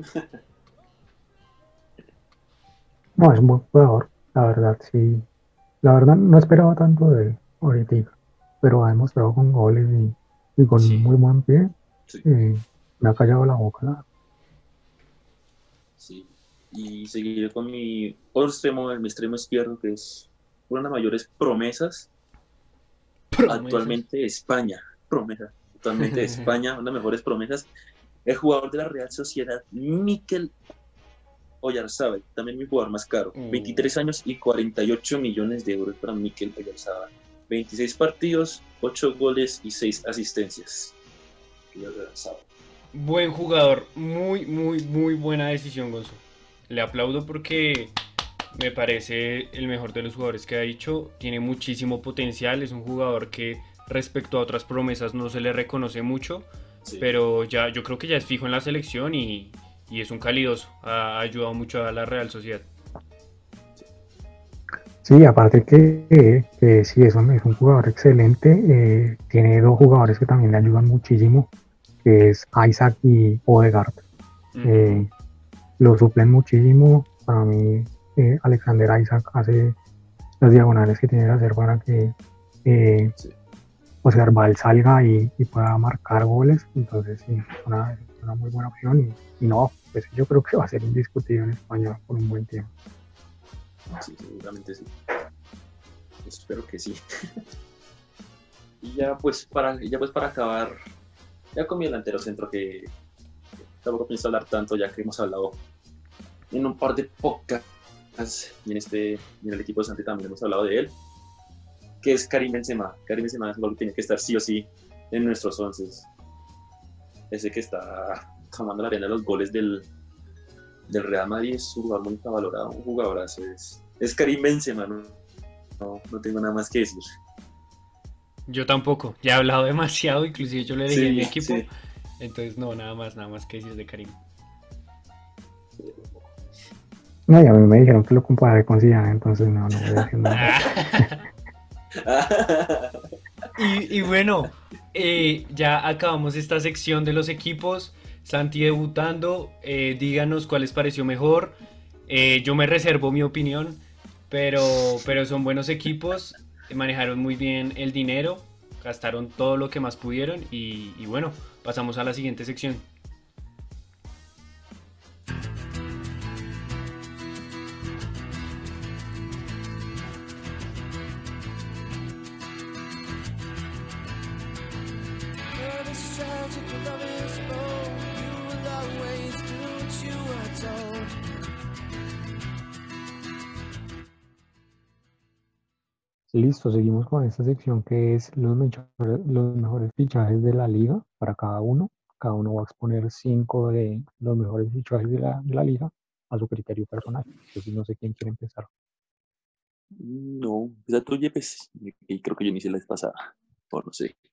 No, es un buen jugador, la verdad, sí. La verdad no esperaba tanto de él ahorita, pero ha demostrado con goles y, y con Sí. muy buen pie. Sí, eh, Me ha callado la boca, la- sí. y seguiré con mi otro extremo, mi extremo izquierdo, que es una de las mayores promesas Promesas. actualmente de España. Promesa, actualmente de España, una de las mejores promesas. El jugador de la Real Sociedad, Mikel Oyarzabal, también mi jugador más caro. Uh, veintitrés años y cuarenta y ocho millones de euros para Mikel Oyarzabal. veintiséis partidos, ocho goles y seis asistencias. Oyarzabal. Buen jugador, muy, muy, muy buena decisión, Gonzo. Le aplaudo porque me parece el mejor de los jugadores que ha dicho. Tiene muchísimo potencial, es un jugador que respecto a otras promesas no se le reconoce mucho, Sí. pero ya yo creo que ya es fijo en la selección y, y es un calidoso. Ha ayudado mucho a la Real Sociedad. Sí, aparte que, que, que sí, es un, es un jugador excelente. Eh, tiene dos jugadores que también le ayudan muchísimo, que es Isaac y Odegaard. Ujú. Eh, lo suplen muchísimo. Para mí, eh, Alexander Isaac hace las diagonales que tiene que hacer para que eh, Sí. Oyarzabal salga y, y pueda marcar goles. Entonces, sí, es una, es una muy buena opción. Y, y no, pues yo creo que va a ser indiscutido en España por un buen tiempo. Sí, seguramente sí. Espero que sí. Y ya pues para, ya pues para acabar, ya con mi delantero centro, que tampoco pienso hablar tanto, ya que hemos hablado en un par de podcasts y en este y en el equipo de Santi también hemos hablado de él, que es Karim Benzema. Karim Benzema es lo que tiene que estar sí o sí en nuestros once. Ese que está tomando la arena de los goles del, del Real Madrid es un jugador muy valorado, un jugadorazo. Es, es Karim Benzema, ¿no? No, no tengo nada más que decir. Yo tampoco, ya he hablado demasiado, inclusive yo le elegí en mi Sí, equipo, sí. entonces no, nada más, nada más que decir de Karim. No, y a mí me dijeron que lo comparé con Zidane, entonces no, no voy a decir nada. Y, y bueno, eh, ya acabamos esta sección de los equipos. Santi debutando, eh, díganos cuál les pareció mejor. Eh, yo me reservo mi opinión, pero, pero son buenos equipos, manejaron muy bien el dinero, gastaron todo lo que más pudieron y, y bueno, pasamos a la siguiente sección. Love is tragic, love is bold. You will always do what you are told. Listo, seguimos con esta sección que es los mejores, los mejores fichajes de la liga para cada uno. Cada uno va a exponer cinco de los mejores fichajes de la, de la liga a su criterio personal. Entonces no sé quién quiere empezar. No, esa tuya, pues, y creo que yo inicié la vez pasada, o no sé.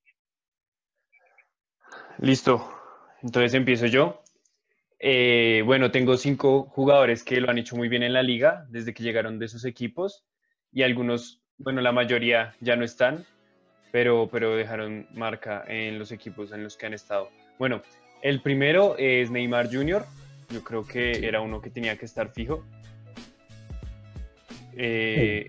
Listo, entonces empiezo yo. Eh, bueno, tengo cinco jugadores que lo han hecho muy bien en la liga desde que llegaron de sus equipos y algunos, bueno, la mayoría ya no están, pero, pero dejaron marca en los equipos en los que han estado. Bueno, el primero es Neymar junior Yo creo que Sí. era uno que tenía que estar fijo. Eh,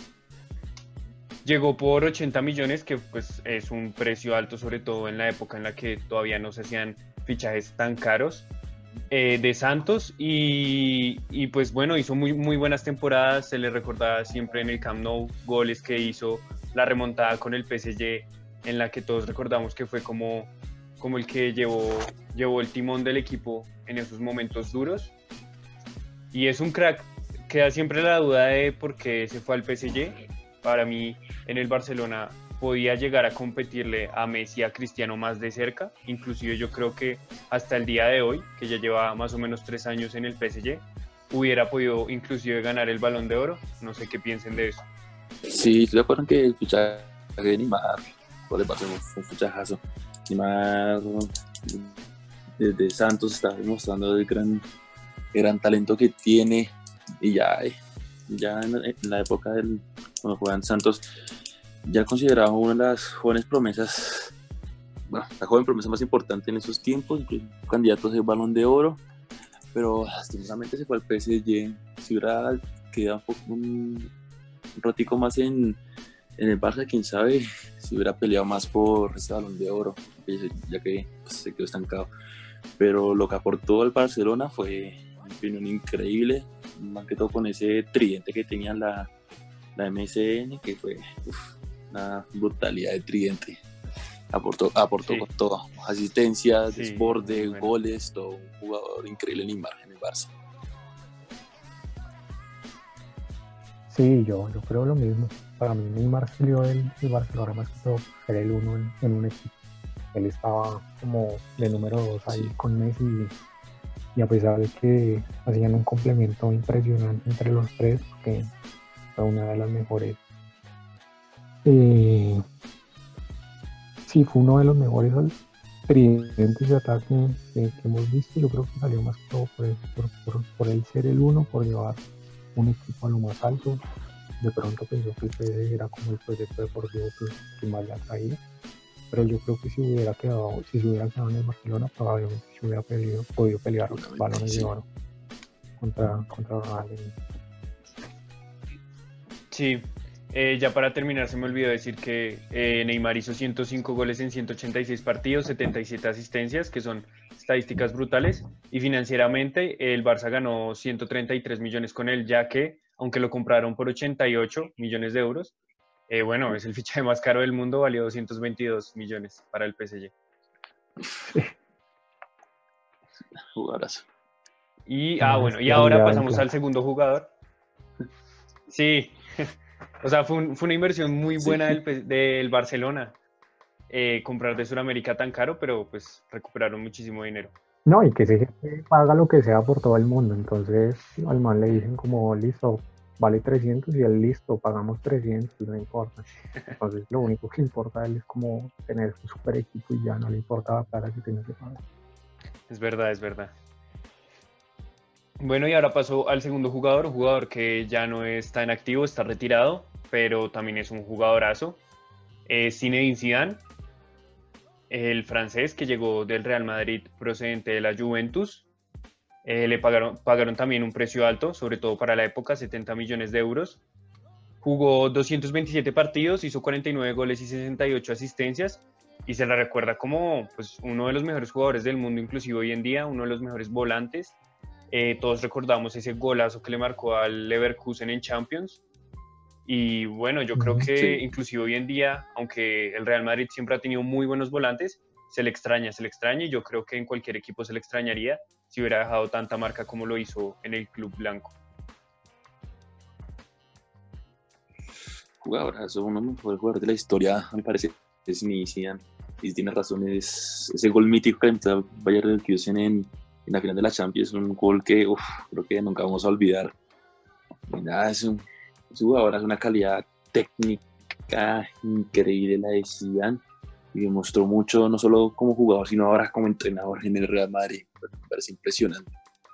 Llegó por ochenta millones, que pues es un precio alto, sobre todo en la época en la que todavía no se hacían fichajes tan caros. Eh, de Santos y, y pues bueno, hizo muy, muy buenas temporadas, se le recordaba siempre en el Camp Nou, goles que hizo, la remontada con el P S G, en la que todos recordamos que fue como, como el que llevó, llevó el timón del equipo en esos momentos duros. Y es un crack, queda siempre la duda de por qué se fue al P S G. Para mí, en el Barcelona podía llegar a competirle a Messi, a Cristiano más de cerca. Inclusive yo creo que hasta el día de hoy, que ya lleva más o menos tres años en el P S G, hubiera podido inclusive ganar el Balón de Oro. No sé qué piensen de eso. Sí, estoy de acuerdo en que el fichaje de Neymar, por el Barcelona, fue un fichajazo. Neymar, desde Santos, está demostrando el gran, gran talento que tiene. Y ya, eh, ya en, en la época del cuando juegan Santos, ya considerado una de las jóvenes promesas, bueno, la joven promesa más importante en esos tiempos, incluso candidatos de Balón de Oro, pero lastimosamente se fue al P S G. Si hubiera quedado un, poco, un, un ratico más en, en el Barça, quién sabe si hubiera peleado más por ese Balón de Oro, ya que pues, se quedó estancado. Pero lo que aportó al Barcelona fue, mi opinión, increíble, más que todo con ese tridente que tenía la, la M S N, que fue uf, una brutalidad de tridente. Aportó, aportó Sí, con todo, asistencias, sí, desborde, muy bueno. goles, todo un jugador increíble Neymar en el Barça. Sí, yo, yo creo lo mismo. Para mí Neymar salió del, del Barcelona más que todo por ser el uno en, en un equipo. Él estaba como de número dos ahí Sí, con Messi y, y a pesar de que hacían un complemento impresionante entre los tres, porque fue una de las mejores. Eh, sí, fue uno de los mejores al- tridentes de ataque que, que hemos visto. Yo creo que salió más que todo por, eso, por, por, por él ser el uno, por llevar un equipo a lo más alto. De pronto pensó que el P S G era como el proyecto deportivo que, que más le atraía, pero yo creo que si hubiera quedado, si se hubiera quedado en el Barcelona, probablemente se hubiera pedido, podido pelear seguramente, balones de sí. oro contra, contra Ronaldo. Sí, eh, ya para terminar se me olvidó decir que eh, Neymar hizo ciento cinco goles en ciento ochenta y seis partidos, setenta y siete asistencias, que son estadísticas brutales, y financieramente el Barça ganó ciento treinta y tres millones con él, ya que, aunque lo compraron por ochenta y ocho millones de euros, eh, bueno, es el fichaje más caro del mundo, valió doscientos veintidós millones para el P S G. Jugadorazo. Y, ah, Una bueno, y ahora bestialidad en pasamos al plata. segundo jugador. Sí, o sea, fue, un- fue una inversión muy Sí, buena del, P- del Barcelona. Eh, comprar de Sudamérica tan caro, pero pues recuperaron muchísimo dinero. No, y que ese jefe paga lo que sea por todo el mundo. Entonces al man le dicen como, listo, vale trescientos y él listo, pagamos trescientos, no importa. Entonces lo único que importa a él es como tener su super equipo y ya no le importa la plata que tiene que pagar. Es verdad, es verdad. Bueno, y ahora pasó al segundo jugador, un jugador que ya no está en activo, está retirado, pero también es un jugadorazo. Es Zinedine Zidane, el francés que llegó del Real Madrid procedente de la Juventus. Eh, le pagaron, pagaron también un precio alto, sobre todo para la época, setenta millones de euros. Jugó doscientos veintisiete partidos, hizo cuarenta y nueve goles y sesenta y ocho asistencias y se le recuerda como pues, uno de los mejores jugadores del mundo, inclusive hoy en día, uno de los mejores volantes. Eh, todos recordamos ese golazo que le marcó al Leverkusen en Champions. Y bueno, yo creo Ujú. que sí, inclusive hoy en día, aunque el Real Madrid siempre ha tenido muy buenos volantes, se le extraña, se le extraña y yo creo que en cualquier equipo se le extrañaría si hubiera dejado tanta marca como lo hizo en el Club Blanco. jugadorazo, uno de los mejores jugadores de la historia, me parece, es mi Zidane. Y si tiene razón, es ese gol mítico que metió el Bayer Leverkusen en, en la final de la Champions, un gol que uf, creo que nunca vamos a olvidar. Y nada, es un, es un jugador, es una calidad técnica increíble la de Zidane y demostró mucho no solo como jugador, sino ahora como entrenador en el Real Madrid. Me parece impresionante.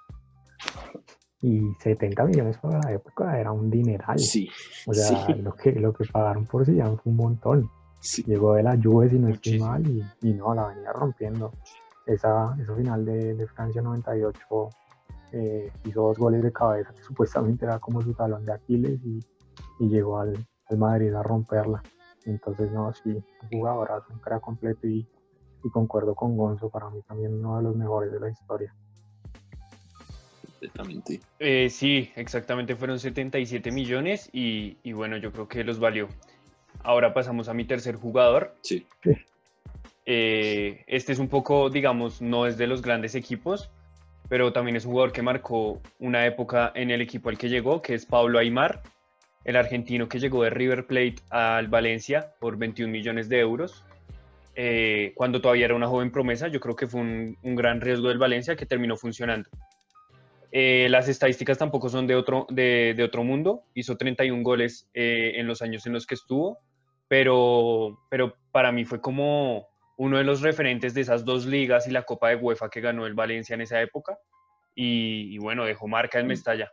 Y setenta millones para la época era un dineral. Sí, O sí, sea, lo que, lo que pagaron por Zidane fue un montón. sí. Llegó de la Juve, si no estoy Muchísimo. mal, y, y no, la venía rompiendo. Esa, esa final de, de Francia noventa y ocho eh, hizo dos goles de cabeza, que supuestamente era como su talón de Aquiles, y, y llegó al, al Madrid a romperla. Entonces, no, sí, un jugadorazo, un crack completo, y, y concuerdo con Gonzo, para mí también uno de los mejores de la historia. Completamente. Eh, sí, exactamente fueron setenta y siete millones y, y bueno, yo creo que los valió. Ahora pasamos a mi tercer jugador. Sí, Eh, este es un poco, digamos, no es de los grandes equipos, pero también es un jugador que marcó una época en el equipo al que llegó, que es Pablo Aimar, el argentino que llegó de River Plate al Valencia por veintiún millones de euros. Eh, cuando todavía era una joven promesa, yo creo que fue un, un gran riesgo del Valencia que terminó funcionando. Eh, las estadísticas tampoco son de otro, de, de otro mundo. Hizo treinta y uno goles eh, en los años en los que estuvo, pero, pero para mí fue como uno de los referentes de esas dos ligas y la Copa de UEFA que ganó el Valencia en esa época. Y, y bueno, dejó marca en Mestalla.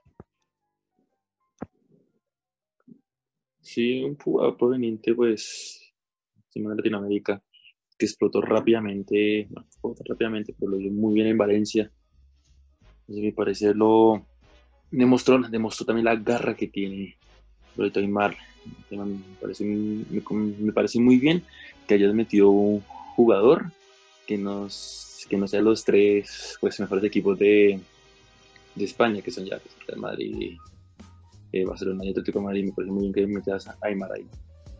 sí, un jugador proveniente, pues, de Latinoamérica, que explotó rápidamente, no explotó rápidamente, pero lo hizo muy bien en Valencia. Entonces, mi parecer lo demostró, demostró también la garra que tiene Roberto Aymar. Me parece, me, me parece muy bien que hayas metido un jugador que nos que no sea los tres pues, mejores equipos de, de España, que son ya pues, Real Madrid, eh, Barcelona y Atlético de Madrid. Me parece muy bien que metas a Aimar ahí.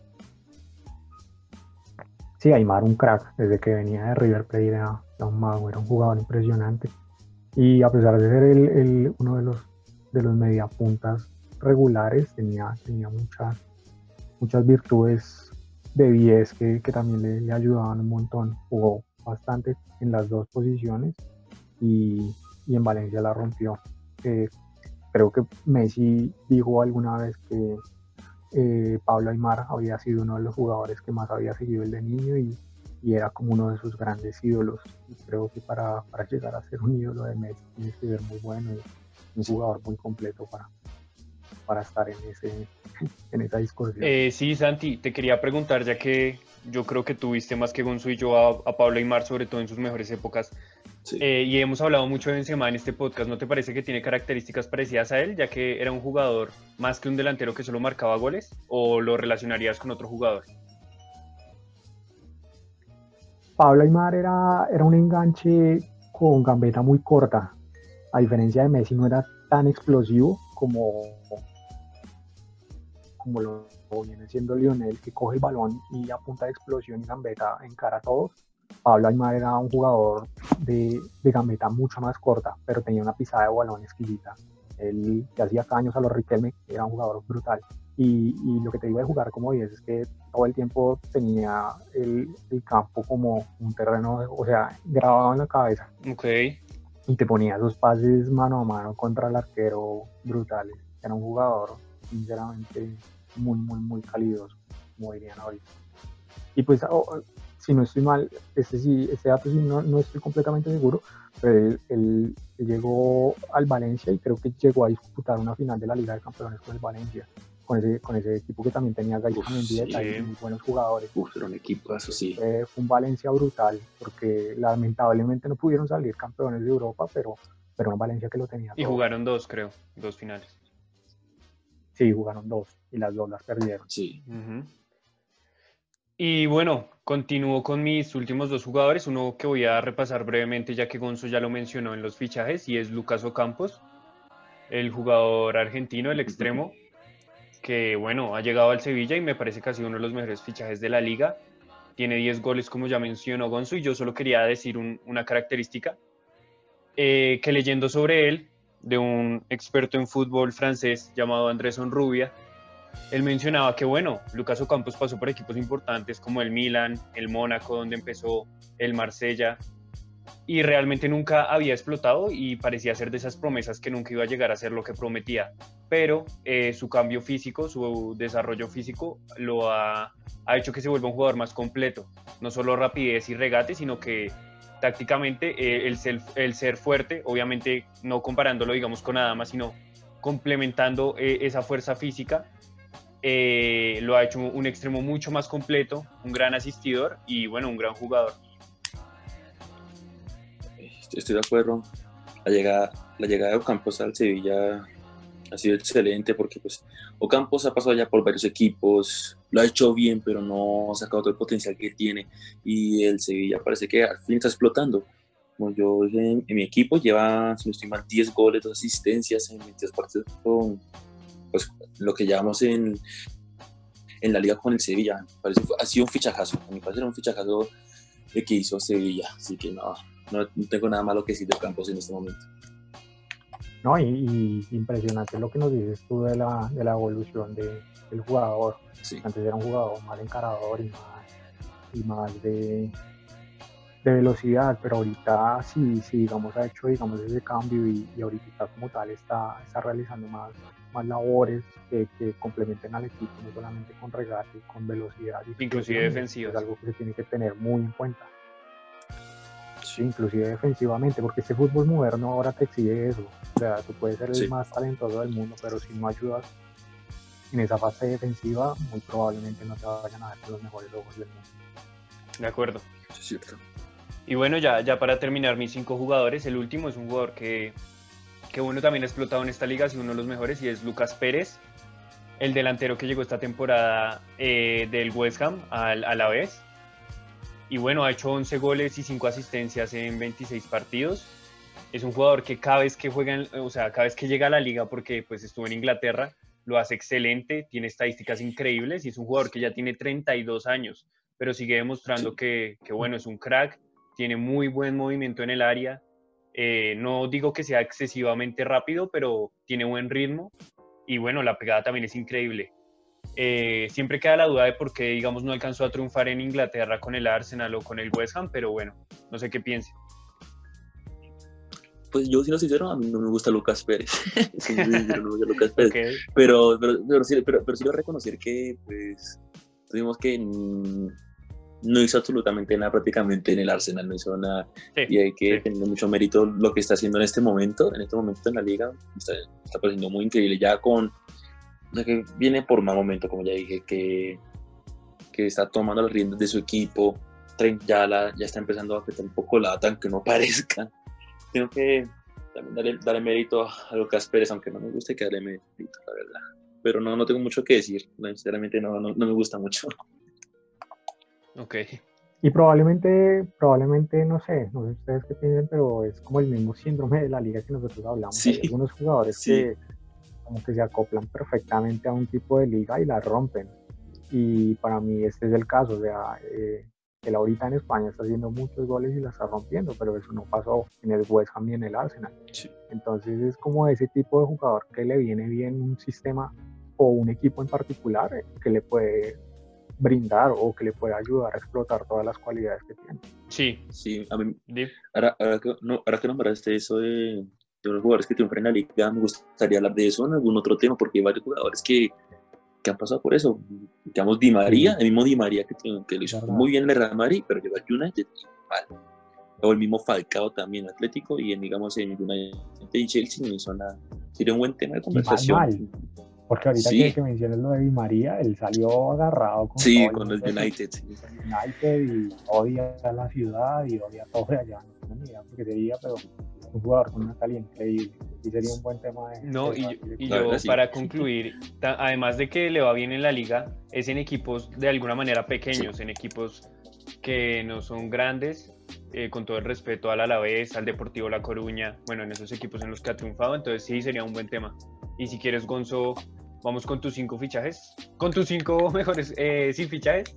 Sí, Aimar un crack, desde que venía de River Plate era, era un mago, era un jugador impresionante. Y a pesar de ser el, el- uno de los, de los mediapuntas regulares, tenía, tenía muchas, muchas virtudes de diez que, que también le, le ayudaban un montón. Jugó bastante en las dos posiciones y, y en Valencia la rompió. Eh, creo que Messi dijo alguna vez que eh, Pablo Aimar había sido uno de los jugadores que más había seguido el de niño y, y era como uno de sus grandes ídolos. Y creo que para, para llegar a ser un ídolo de Messi tienes que ser muy bueno y un jugador muy completo para, para estar en, ese, en esa discusión. Eh, sí, Santi, te quería preguntar, ya que yo creo que tuviste más que Gonzo y yo a, a Pablo Aimar, sobre todo en sus mejores épocas, Sí. eh, y hemos hablado mucho de Benzema en este podcast. ¿No te parece que tiene características parecidas a él, ya que era un jugador más que un delantero que solo marcaba goles, o lo relacionarías con otro jugador? Pablo Aimar era, era un enganche con gambeta muy corta. A diferencia de Messi, no era tan explosivo como, como lo, lo viene siendo Lionel, que coge el balón y a punta de explosión y gambeta encara a todos. Pablo Aimar era un jugador de, de gambeta mucho más corta, pero tenía una pisada de balón exquisita. Él, que hacía caños a los Riquelme, era un jugador brutal. Y, y lo que te digo de jugar como diez es que todo el tiempo tenía el, el campo como un terreno, o sea, grabado en la cabeza. Ok. Y te ponía esos pases mano a mano contra el arquero brutales. Era un jugador, sinceramente, muy, muy, muy calidoso, como dirían ahorita. Y pues, oh, si no estoy mal, este, sí, este dato sí no, no estoy completamente seguro, pero él, él- él llegó al Valencia y creo que llegó a disputar una final de la Liga de Campeones con el Valencia, con ese, con ese equipo que también tenía Gaisca Uf, Mendieta sí. y muy buenos jugadores. Uf, era un equipo, eso sí. Fue, fue un Valencia brutal, porque lamentablemente no pudieron salir campeones de Europa, pero, pero un Valencia que lo tenía Y todo. jugaron dos, creo, dos finales. Sí, jugaron dos y las dos las perdieron. Sí. Ujú. Y bueno, continúo con mis últimos dos jugadores, uno que voy a repasar brevemente ya que Gonzo ya lo mencionó en los fichajes y es Lucas Ocampos, el jugador argentino, el extremo, que bueno, ha llegado al Sevilla y me parece que ha sido uno de los mejores fichajes de la liga. Tiene diez goles como ya mencionó Gonzo y yo solo quería decir un- una característica eh, que leyendo sobre él de un experto en fútbol francés llamado Andrés Onrubia, él mencionaba que, bueno, Lucas Ocampos pasó por equipos importantes como el Milan, el Mónaco, donde empezó, el Marsella, y realmente nunca había explotado y parecía ser de esas promesas que nunca iba a llegar a ser lo que prometía. Pero eh, su cambio físico, su desarrollo físico, lo ha, ha hecho que se vuelva un jugador más completo. No solo rapidez y regate, sino que tácticamente eh, el, ser, el ser fuerte, obviamente no comparándolo, digamos, con nada más, sino complementando eh, esa fuerza física, eh, lo ha hecho un extremo mucho más completo, un gran asistidor y bueno, un gran jugador. Estoy de acuerdo. La llegada, la llegada de Ocampos al Sevilla ha sido excelente porque pues Ocampos ha pasado ya por varios equipos, lo ha hecho bien, pero no ha sacado todo el potencial que tiene y el Sevilla parece que al fin está explotando. Como yo dije, en, en mi equipo lleva, si no estoy mal, diez goles, dos asistencias en veintidós partidos con pues, lo que llamamos en, en la liga con el Sevilla. Parece, ha sido un fichajazo, a mi parecer un fichajazo de que hizo Sevilla, así que no, no, no tengo nada malo que decir de Ocampos en este momento. ¿No? Y, y impresionante lo que nos dices tú de la, de la evolución de, del jugador. Sí. Antes era un jugador más encarador y más, y más de, de velocidad, pero ahorita sí, sí, digamos, ha hecho, digamos, ese cambio y, y ahorita como tal está, está realizando más, más labores que, que complementen al equipo, no solamente con regate, con velocidad y Inclusive explosión, defensivas. es algo que se tiene que tener muy en cuenta. Sí, inclusive defensivamente, porque este fútbol moderno ahora te exige eso. O sea, tú puedes ser el Sí. más talentoso del mundo, pero si no ayudas en esa fase defensiva, muy probablemente no te vayan a ver con los mejores ojos del mundo. De acuerdo. Eso es cierto. Y bueno, ya, ya para terminar mis cinco jugadores, el último es un jugador que, que bueno, también ha explotado en esta liga, ha sido uno de los mejores, y es Lucas Pérez, el delantero que llegó esta temporada eh, del West Ham al Alavés. Y bueno, ha hecho once goles y cinco asistencias en veintiséis partidos. es un jugador que cada vez que juega, en- o sea, cada vez que llega a la liga, porque pues estuvo en Inglaterra, lo hace excelente, tiene estadísticas increíbles y es un jugador que ya tiene treinta y dos años, pero sigue demostrando Sí, que, que bueno, es un crack, tiene muy buen movimiento en el área. Eh, no digo que sea excesivamente rápido, pero tiene buen ritmo y bueno, la pegada también es increíble. Eh, siempre queda la duda de por qué, digamos, no alcanzó a triunfar en Inglaterra con el Arsenal o con el West Ham, pero bueno, no sé qué piense. pues yo, siendo sincero, a mí no me gusta Lucas Pérez. Siendo sincero, no me gusta Lucas Pérez. Ok, Pero, pero, pero, sí, pero, pero sí quiero reconocer que, pues, tuvimos que mm, no hizo absolutamente nada prácticamente en el Arsenal, no hizo nada. sí, Y hay que sí, tener mucho mérito lo que está haciendo en este momento, en este momento en la liga. Está, está pareciendo muy increíble. Ya con, o sea, que viene por mal momento, como ya dije, que, que está tomando las riendas de su equipo. Trent ya, la, ya está empezando a afectar un poco la data, aunque no parezca. Tengo que también darle, darle mérito a Lucas Pérez, aunque no me guste que darle mérito, la verdad. Pero no, no tengo mucho que decir, no, sinceramente no, no, no me gusta mucho. ok, Y probablemente, probablemente, no sé, no sé ustedes qué piensan, pero es como el mismo síndrome de la liga que nosotros hablamos. Hay Sí, algunos jugadores sí, que como que se acoplan perfectamente a un tipo de liga y la rompen. Y para mí este es el caso, o sea, eh, él ahorita en España está haciendo muchos goles y la está rompiendo, pero eso no pasó en el West Ham ni en el Arsenal. sí. Entonces es como ese tipo de jugador que le viene bien un sistema o un equipo en particular eh, que le puede brindar o que le puede ayudar a explotar todas las cualidades que tiene. sí, Sí, a mí, Dip. ahora, ahora que, no, ahora que nombraste eso de, de los jugadores que triunfan en la liga, me gustaría hablar de eso en algún otro tema, porque hay varios jugadores que, que han pasado por eso. Digamos, Di María, Sí, el mismo Di María que, que lo es hizo verdad. muy bien en el Real Madrid, pero llegó al United y mal. O el mismo Falcao también, Atlético, y en, digamos, en United y Chelsea no hizo nada. Sería un buen tema de Y mal, conversación. mal. Porque ahorita que, Sí, que mencionas lo de Di María, él salió agarrado con sí, todo el con el mundo del United, sí. United y odia a la ciudad y odia todo de allá. No tengo ni idea porque sería, pero un jugador con una calidad increíble. Y sería un buen tema de, de No, y, yo- debatir. y La verdad, yo sí. para concluir, ta- además de que le va bien en la liga, es en equipos de alguna manera Sí. pequeños, en equipos que no son grandes, eh, con todo el respeto al Alavés, al Deportivo La Coruña, bueno, en esos equipos en los que ha triunfado, entonces sí sería un buen tema. Y si quieres, Gonzo, vamos con tus cinco fichajes, con tus cinco mejores, eh, sí, fichajes.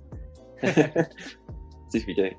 Sí, fíjate.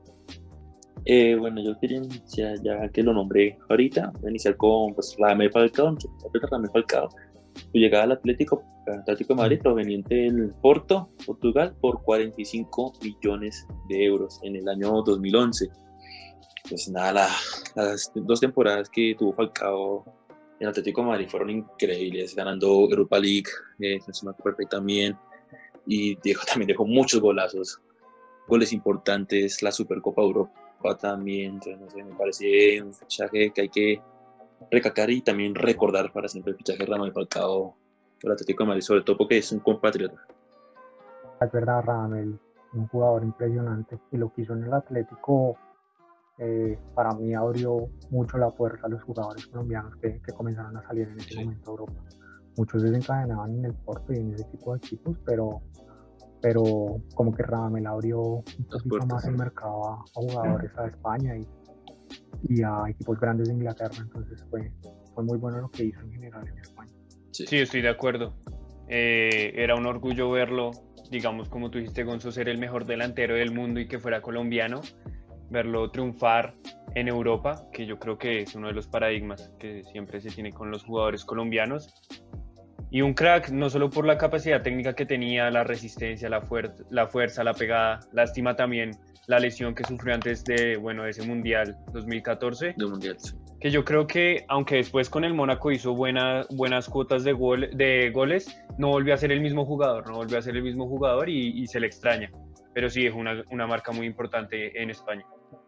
Eh, bueno, yo quería iniciar, ya que lo nombré ahorita, voy a iniciar con pues, Radamel Falcao, Radamel Falcao. Su llegada al Atlético, al Atlético de Madrid, proveniente del Porto, Portugal, por cuarenta y cinco millones de euros en el año dos mil once. Pues nada, la- las dos temporadas que tuvo Falcao en el Atlético de Madrid fueron increíbles, ganando Europa League, eh, se me acuerdo también, y dejó, también dejó muchos golazos, goles importantes, la Supercopa Europa también, entonces, no sé, me parece un fichaje que hay que recalcar y también recordar para siempre el fichaje de Radamel Falcao por el Atlético de Madrid, sobre todo porque es un compatriota. Es verdad, Radamel, un jugador impresionante. Y lo que hizo en el Atlético, eh, para mí abrió mucho la puerta a los jugadores colombianos que, que comenzaron a salir en ese Sí, momento a Europa. Muchos desencadenaban en el Porto y en ese tipo de equipos, pero, pero como que Radamel abrió un las poquito puertas. más el mercado a, a jugadores a España y, y a equipos grandes de Inglaterra. Entonces fue, fue muy bueno lo que hizo en general en España. Sí, Sí, estoy de acuerdo. Eh, era un orgullo verlo, digamos, como tú dijiste, Gonzo, ser el mejor delantero del mundo y que fuera colombiano, verlo triunfar en Europa, que yo creo que es uno de los paradigmas que siempre se tiene con los jugadores colombianos. Y un crack, no solo por la capacidad técnica que tenía, la resistencia, la, fuer la fuerza, la pegada, lástima también la lesión que sufrió antes de, bueno, de ese Mundial dos mil catorce, de Mundial, sí. que yo creo que, aunque después con el Mónaco hizo buena, buenas cuotas de, gol, de goles, no volvió a ser el mismo jugador, no volvió a ser el mismo jugador y, y se le extraña. Pero sí, es una, una marca muy importante en España.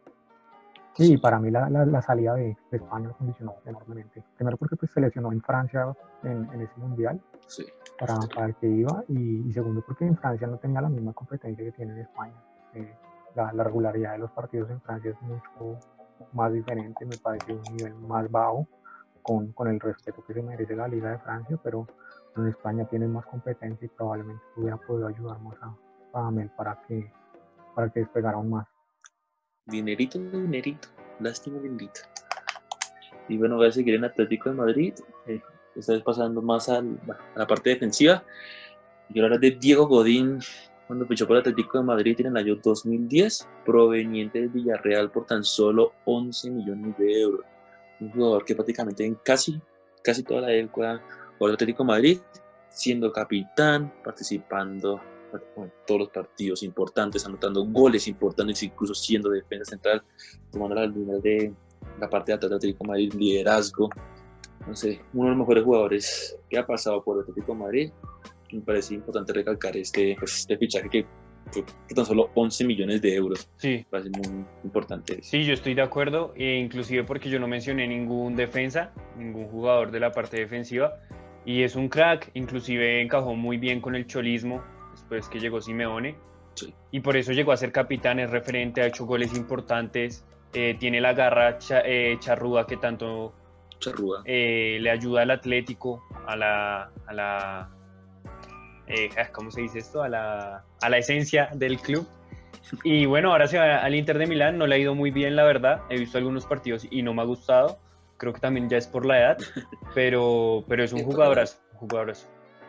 Sí, para mí la, la, la salida de, de, España lo condicionó enormemente. Primero porque pues, se lesionó en Francia en, en ese mundial Sí, para, para el que iba y, y, segundo porque en Francia no tenía la misma competencia que tiene en España. Eh, la, la regularidad de los partidos en Francia es mucho más diferente, me parece un nivel más bajo con, con el respeto que se merece la Liga de Francia, pero en España tienen más competencia y probablemente hubiera podido ayudar más a Radamel para que, para que despegara aún más. dinerito, dinerito, lástima, dinerito. Y bueno, voy a seguir en Atlético de Madrid, eh, esta vez pasando más al, bueno, a la parte defensiva. Y ahora de Diego Godín, cuando fichó por Atlético de Madrid en el año dos mil diez, proveniente del Villarreal por tan solo once millones de euros. Un jugador que prácticamente en casi, casi toda la época por el Atlético de Madrid, siendo capitán, participando en todos los partidos importantes, anotando goles importantes, incluso siendo defensa central, tomando las líneas de la parte de atrás del Atlético de Madrid, liderazgo. No sé, uno de los mejores jugadores que ha pasado por el Atlético de Madrid. Me parece importante recalcar este, pues, este fichaje que fue por tan solo once millones de euros. Sí. Me parece muy importante eso. Sí, yo estoy de acuerdo, e inclusive porque yo no mencioné ningún defensa, ningún jugador de la parte defensiva, y es un crack, inclusive encajó muy bien con el cholismo después que llegó Simeone, Sí. y por eso llegó a ser capitán, es referente, ha hecho goles importantes, eh, tiene la garra cha, eh, charrúa que tanto Charrúa. eh, le ayuda al Atlético, a la... A la eh, ¿cómo se dice esto? A la, a la esencia del club. Y bueno, ahora se va al Inter de Milán, no le ha ido muy bien, la verdad. He visto algunos partidos y no me ha gustado. Creo que también ya es por la edad, pero, pero es un jugadorazo, un jugadorazo.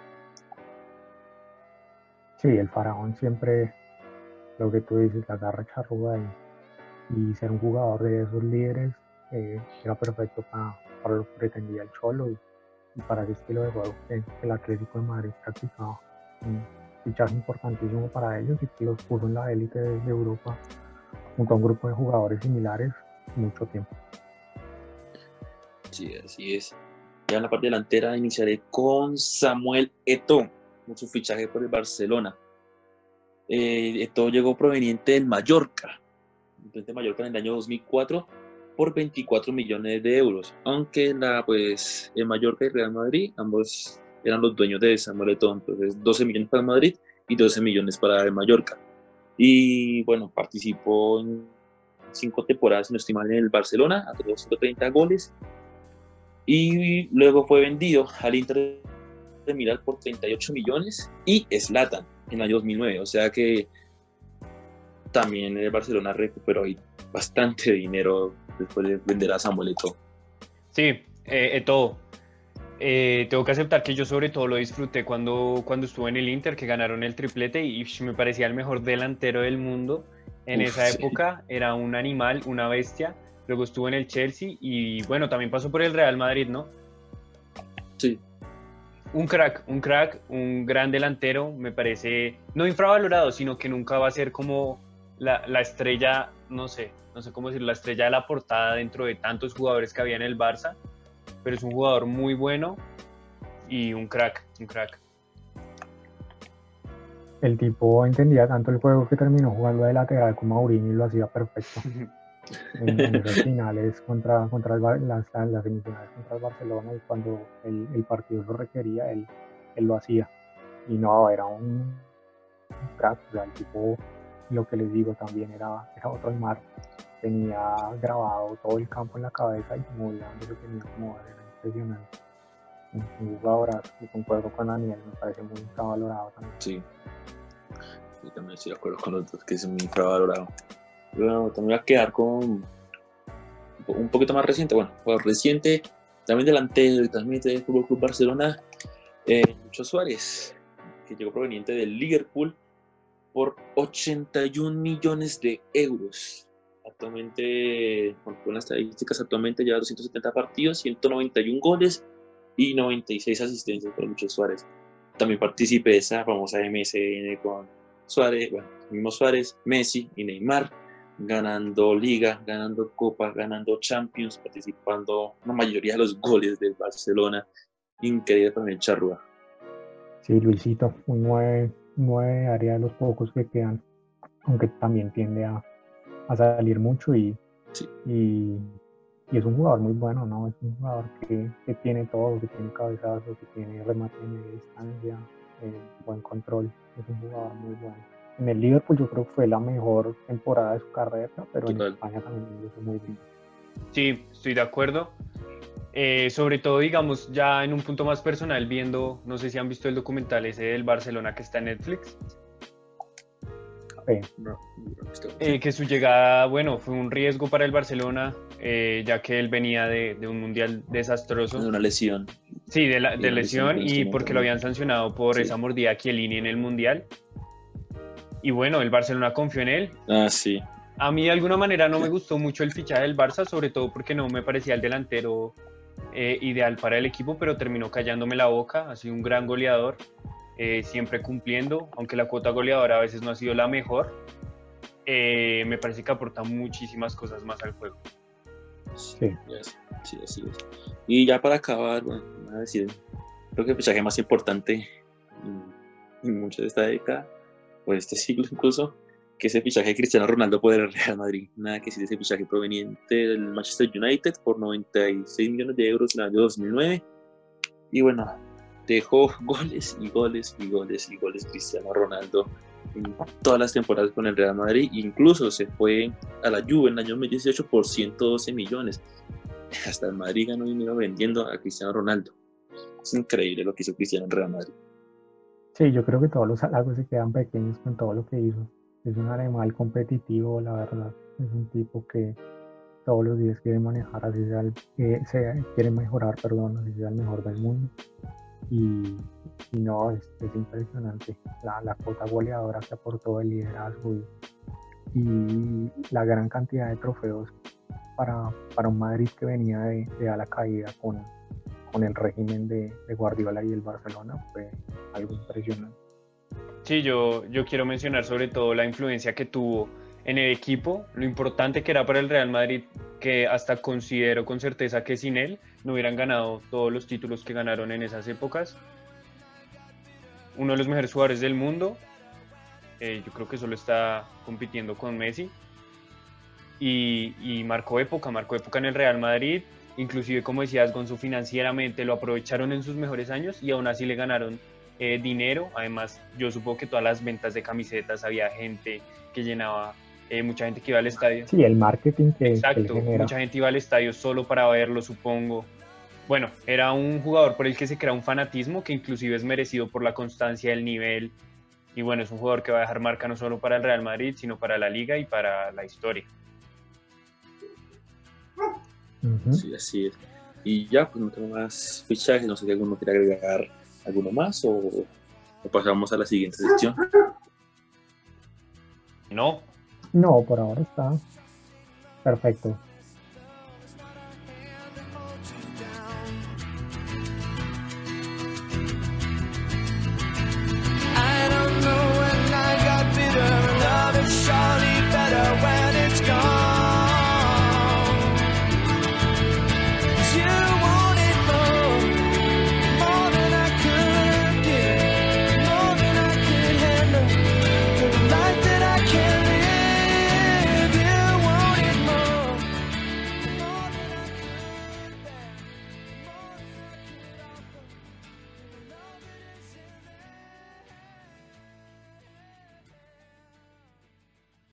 Sí, el faraón siempre, lo que tú dices, la garra charrúa y, y ser un jugador de esos líderes eh, era perfecto para, para lo que pretendía el Cholo y, y para ese estilo de juego que el Atlético de Madrid practicaba. Un fichaje importantísimo para ellos y que los puso en la élite de, de Europa junto a un grupo de jugadores similares mucho tiempo. Sí, así es. Ya en la parte delantera iniciaré con Samuel Eto'o, con su fichaje por el Barcelona. Eh, Eto'o llegó proveniente del Mallorca, de Mallorca en el año dos mil cuatro por veinticuatro millones de euros, aunque la, pues, el Mallorca y Real Madrid, ambos eran los dueños de Samuel Eto'o, entonces doce millones para el Madrid y doce millones para el Mallorca. Y bueno, participó en cinco temporadas, si no estoy mal, en el Barcelona, a ciento treinta goles, y luego fue vendido al Inter de Milán por treinta y ocho millones y Zlatan en el año dos mil nueve, o sea que también el Barcelona recuperó ahí bastante dinero después de vender a Samuel Eto'o. Sí, eh, Eto'o. Eh, tengo que aceptar que yo sobre todo lo disfruté cuando, cuando estuve en el Inter, que ganaron el triplete y, y me parecía el mejor delantero del mundo. En Uf, esa sí. época era un animal, una bestia. Luego estuvo en el Chelsea y bueno, también pasó por el Real Madrid, ¿no? Sí. Un crack, un crack, un gran delantero, me parece, no infravalorado, sino que nunca va a ser como la, la estrella, no sé, no sé cómo decirlo, la estrella de la portada dentro de tantos jugadores que había en el Barça, pero es un jugador muy bueno y un crack, un crack. El tipo entendía tanto el juego que terminó jugando de lateral con Mourinho y lo hacía perfecto. En, en esas finales contra, contra el, las, las semifinales contra el Barcelona y cuando el, el partido lo requería, él, él lo hacía. Y no, era un, un crack, o sea, el tipo, lo que les digo, también era, era otro mar. Tenía grabado todo el campo en la cabeza y movía donde lo tenía como era impresionante. Un, un jugador que concuerdo con Daniel, me parece muy infravalorado también. Sí. Yo también estoy de acuerdo con los dos, que es muy infravalorado. Bueno, también voy a quedar con un poquito más reciente, bueno, jugador reciente, también delantero y también del Fútbol Club Barcelona, eh, Lucho Suárez, que llegó proveniente del Liverpool por ochenta y un millones de euros. Actualmente, bueno, con las estadísticas, actualmente lleva doscientos setenta partidos, ciento noventa y un goles y noventa y seis asistencias para Lucho Suárez. También participe de esa famosa M S N con Suárez, bueno, el mismo Suárez, Messi y Neymar, ganando Liga, ganando Copa, ganando Champions, participando en la mayoría de los goles del Barcelona. Increíble para el Charrúa. Sí, Luisito, un nueve, nueve área de los pocos que quedan, aunque también tiende a, a salir mucho y, Sí. y, y es un jugador muy bueno, ¿no? Es un jugador que, que tiene todo, que tiene cabezazo, que tiene remate de media distancia, eh, buen control, es un jugador muy bueno. En el Liverpool yo creo que fue la mejor temporada de su carrera, pero Total. en España también lo hizo muy bien. Sí, estoy de acuerdo. Eh, sobre todo, digamos, ya en un punto más personal, viendo, no sé si han visto el documental ese del Barcelona que está en Netflix. Sí, No, no, esto- Eh, que su llegada, bueno, fue un riesgo para el Barcelona, eh, ya que él venía de, de un mundial de desastroso. una lesión. Sí, de, la, de de una lesión, lesión si no y estoy mal, porque lo también. habían sancionado por Sí. esa mordida a Chiellini en el mundial. Y bueno, el Barcelona confió en él. Ah, sí. A mí de alguna manera no me gustó mucho el fichaje del Barça, sobre todo porque no me parecía el delantero eh, ideal para el equipo, pero terminó callándome la boca. Ha sido un gran goleador, eh, siempre cumpliendo, aunque la cuota goleadora a veces no ha sido la mejor. Eh, me parece que aporta muchísimas cosas más al juego. sí. Ya sé, sí, así es. Y ya para acabar, bueno, voy a decir, creo que el fichaje más importante en, en mucho de esta década, o de este siglo incluso, que es el fichaje de Cristiano Ronaldo por el Real Madrid. Nada que decir de ese fichaje proveniente del Manchester United por noventa y seis millones de euros en el año dos mil nueve. Y bueno, dejó goles y goles y goles y goles Cristiano Ronaldo en todas las temporadas con el Real Madrid. Incluso se fue a la Juve en el año dos mil dieciocho por ciento doce millones. Hasta el Madrid ganó dinero vendiendo a Cristiano Ronaldo. Es increíble lo que hizo Cristiano en Real Madrid. Sí, yo creo que todos los halagos se quedan pequeños con todo lo que hizo. Es un animal competitivo, la verdad. Es un tipo que todos los días quiere manejar, así sea, el- eh, sea- quiere mejorar, perdón, así sea el mejor del mundo. Y, y no, es, es impresionante la, la cuota goleadora que aportó el liderazgo y, y la gran cantidad de trofeos para, para un Madrid que venía de, de a la caída con, con el régimen de, de Guardiola y el Barcelona. Fue algo impresionante. Sí, yo, yo quiero mencionar sobre todo la influencia que tuvo en el equipo, lo importante que era para el Real Madrid, que hasta considero con certeza que sin él no hubieran ganado todos los títulos que ganaron en esas épocas. Uno de los mejores jugadores del mundo, eh, yo creo que solo está compitiendo con Messi, y, y marcó época, marcó época en el Real Madrid, inclusive como decías Gonzo, financieramente lo aprovecharon en sus mejores años y aún así le ganaron eh, dinero. Además, yo supongo que todas las ventas de camisetas había gente que llenaba, eh, mucha gente que iba al estadio. Sí, el marketing que, que él Exacto, genera. mucha gente iba al estadio solo para verlo, supongo. Bueno, era un jugador por el que se crea un fanatismo que inclusive es merecido por la constancia del nivel. Y bueno, es un jugador que va a dejar marca no solo para el Real Madrid, sino para la liga y para la historia. Ujú. Sí, así es. Y ya, pues no tengo más fichajes. No sé si alguno quiere agregar alguno más o, o pasamos a la siguiente sección. No, No, por ahora está perfecto.